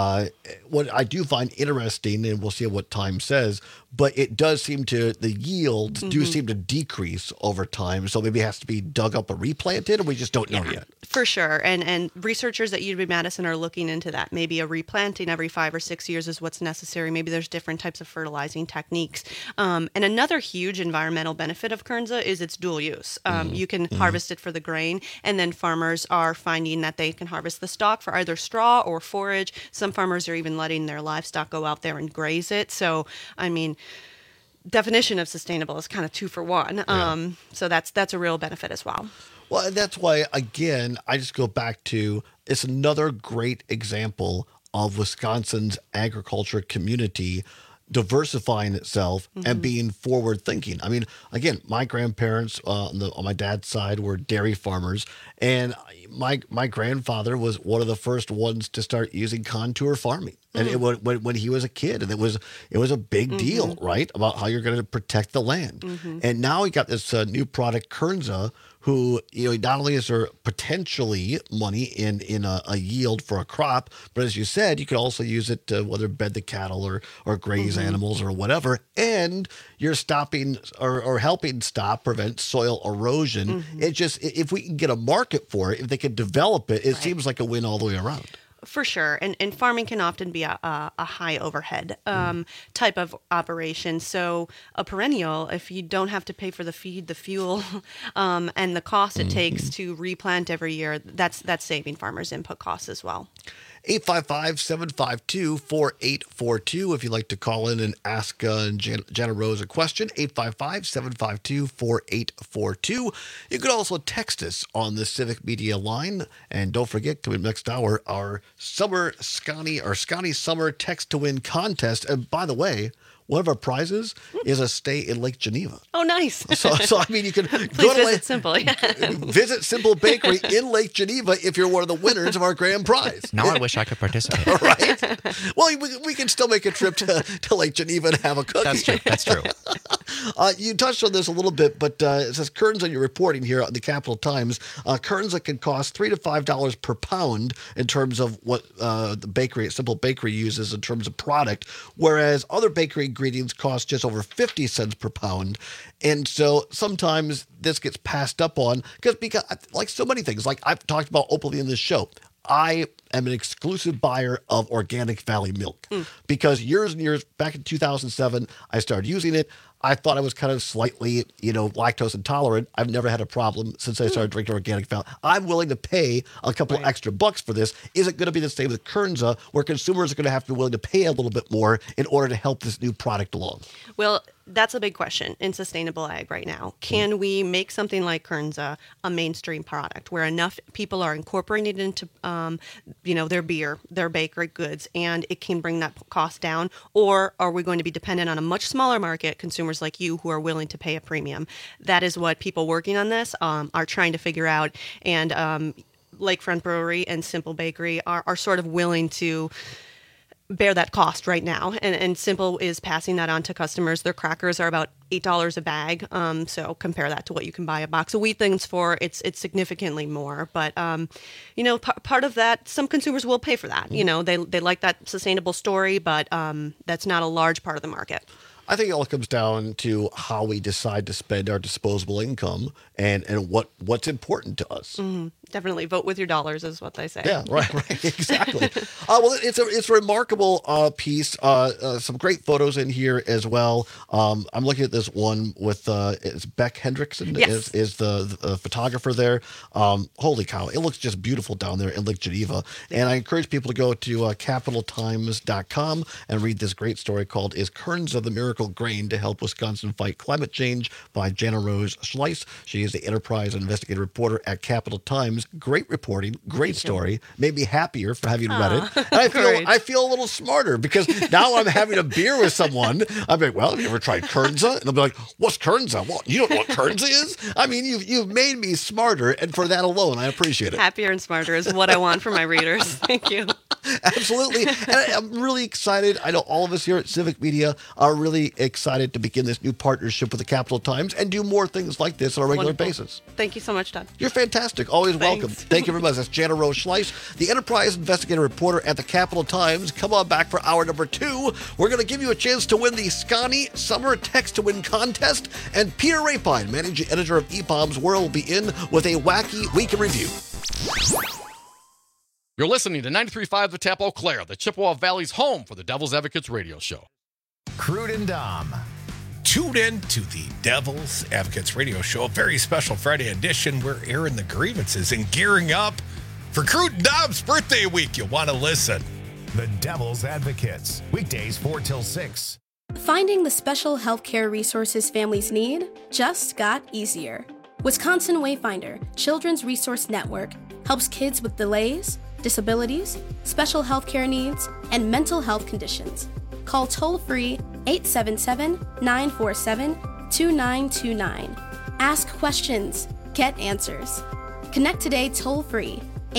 what I do find interesting, and we'll see what time says, but it does seem to, the yields do seem to decrease over time. So maybe it has to be dug up or replanted, or we just don't know yet. For sure. And researchers at UW-Madison are looking into that. Maybe a replanting every 5 or 6 years is what's necessary. Maybe there's different types of fertilizing techniques. And another huge environmental benefit of Kernza is its dual use. You can harvest it for the grain, and then farmers are finding that they can harvest the stalk for either straw or forage. Some farmers are even letting their livestock go out there and graze it. So, I mean, definition of sustainable is kind of 2 for 1. So that's a real benefit as well. Well, and that's why, again, I just go back to, it's another great example of Wisconsin's agriculture community diversifying itself and being forward thinking. I mean, again, my grandparents on my dad's side were dairy farmers, and my grandfather was one of the first ones to start using contour farming. And when he was a kid, and it was a big deal, right, about how you're going to protect the land. And now we got this new product, Kernza, who, not only is there potentially money in a yield for a crop, but as you said, you could also use it to whether bed the cattle or graze animals or whatever, and you're stopping or helping prevent soil erosion. It just, if we can get a market for it, if they can develop it, it seems like a win all the way around. For sure. And farming can often be a high overhead type of operation. So a perennial, if you don't have to pay for the feed, the fuel, and the cost it takes to replant every year, that's saving farmers input costs as well. 855-752-4842 if you'd like to call in and ask Jana Rose a question. 855-752-4842. You could also text us on the Civic Media line. And don't forget, coming next hour, our Scotty Summer Text to Win contest. And by the way, one of our prizes is a stay in Lake Geneva. Oh, nice. So I mean, you can visit Simple. Yeah. Visit Simple Bakery in Lake Geneva if you're one of the winners of our grand prize. Now I wish I could participate. Right? Well, we can still make a trip to Lake Geneva and have a cookie. That's true. You touched on this a little bit, but it says Kernza, you're reporting here on the Capital Times. Kernza can cost $3 to $5 per pound in terms of what the bakery, Simple Bakery, uses in terms of product, whereas other bakery ingredients cost just over 50 cents per pound. And so sometimes this gets passed up on because like so many things, like I've talked about openly in this show, I am an exclusive buyer of Organic Valley milk because years and years back in 2007, I started using it. I thought I was kind of slightly, lactose intolerant. I've never had a problem since I started drinking Organic Valley. I'm willing to pay a couple extra bucks for this. Is it going to be the same with Kernza, where consumers are going to have to be willing to pay a little bit more in order to help this new product along? Well, that's a big question in sustainable ag right now. Can we make something like Kernza a mainstream product where enough people are incorporating it into, their beer, their bakery goods, and it can bring that cost down? Or are we going to be dependent on a much smaller market, consumers like you who are willing to pay a premium? That is what people working on this are trying to figure out. And Lakefront Brewery and Simple Bakery are sort of willing to bear that cost right now, and Simple is passing that on to customers. Their crackers are about $8 a bag, so compare that to what you can buy a box of wheat thins for. It's significantly more, but part of that, some consumers will pay for that. They like that sustainable story, but that's not a large part of the market. I think it all comes down to how we decide to spend our disposable income and what's important to us. Definitely vote with your dollars is what they say. Yeah, right, exactly. Well, it's a remarkable piece. Some great photos in here as well. I'm looking at this one with it's Beck Hendrickson is the photographer there. Holy cow, it looks just beautiful down there in Lake Geneva. And I encourage people to go to capitaltimes.com and read this great story called "Is Kernza the Miracle Grain to Help Wisconsin Fight Climate Change?" by Jana Rose Schleiss. She is the enterprise and investigative reporter at Capital Times. Great reporting, great story. Made me happier for having read it. And I feel a little smarter because now I'm having a beer with someone. I'm like, well, have you ever tried Kernza? And they'll be like, what's Kernza? Well, you don't know what Kernza is? I mean, you've made me smarter, and for that alone, I appreciate it. Happier and smarter is what I want for my readers. Thank you. Absolutely. And I'm really excited. I know all of us here at Civic Media are really excited to begin this new partnership with the Capital Times and do more things like this on a regular basis. Thank you so much, Todd. You're fantastic. Always welcome. Thank you very much. That's Jana Rose Schleiss, the enterprise investigative reporter at the Capital Times. Come on back for hour number 2. We're going to give you a chance to win the Scotty Summer Text to Win contest. And Peter Rapine, managing editor of EPOM's World, will be in with a wacky week in review. You're listening to 93.5 The Tap Eau Claire, the Chippewa Valley's home for the Devil's Advocates radio show. Crude and Dom. Tune in to the Devil's Advocates radio show, a very special Friday edition. We're airing the grievances and gearing up for Crude and Dom's birthday week. You'll want to listen. The Devil's Advocates, weekdays 4 till 6. Finding the special healthcare resources families need just got easier. Wisconsin Wayfinder Children's Resource Network helps kids with delays, disabilities, special healthcare needs, and mental health conditions. Call toll-free 877-947-2929. Ask questions. Get answers. Connect today toll-free.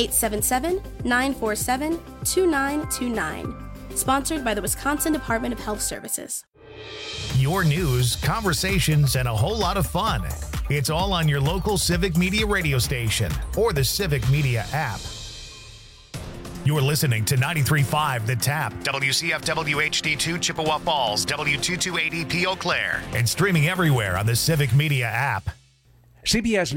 877-947-2929. Sponsored by the Wisconsin Department of Health Services. Your news, conversations, and a whole lot of fun. It's all on your local Civic Media radio station or the Civic Media app. You're listening to 93.5 The Tap, WCFW HD2 Chippewa Falls, W228EP Eau Claire, and streaming everywhere on the Civic Media app. CBS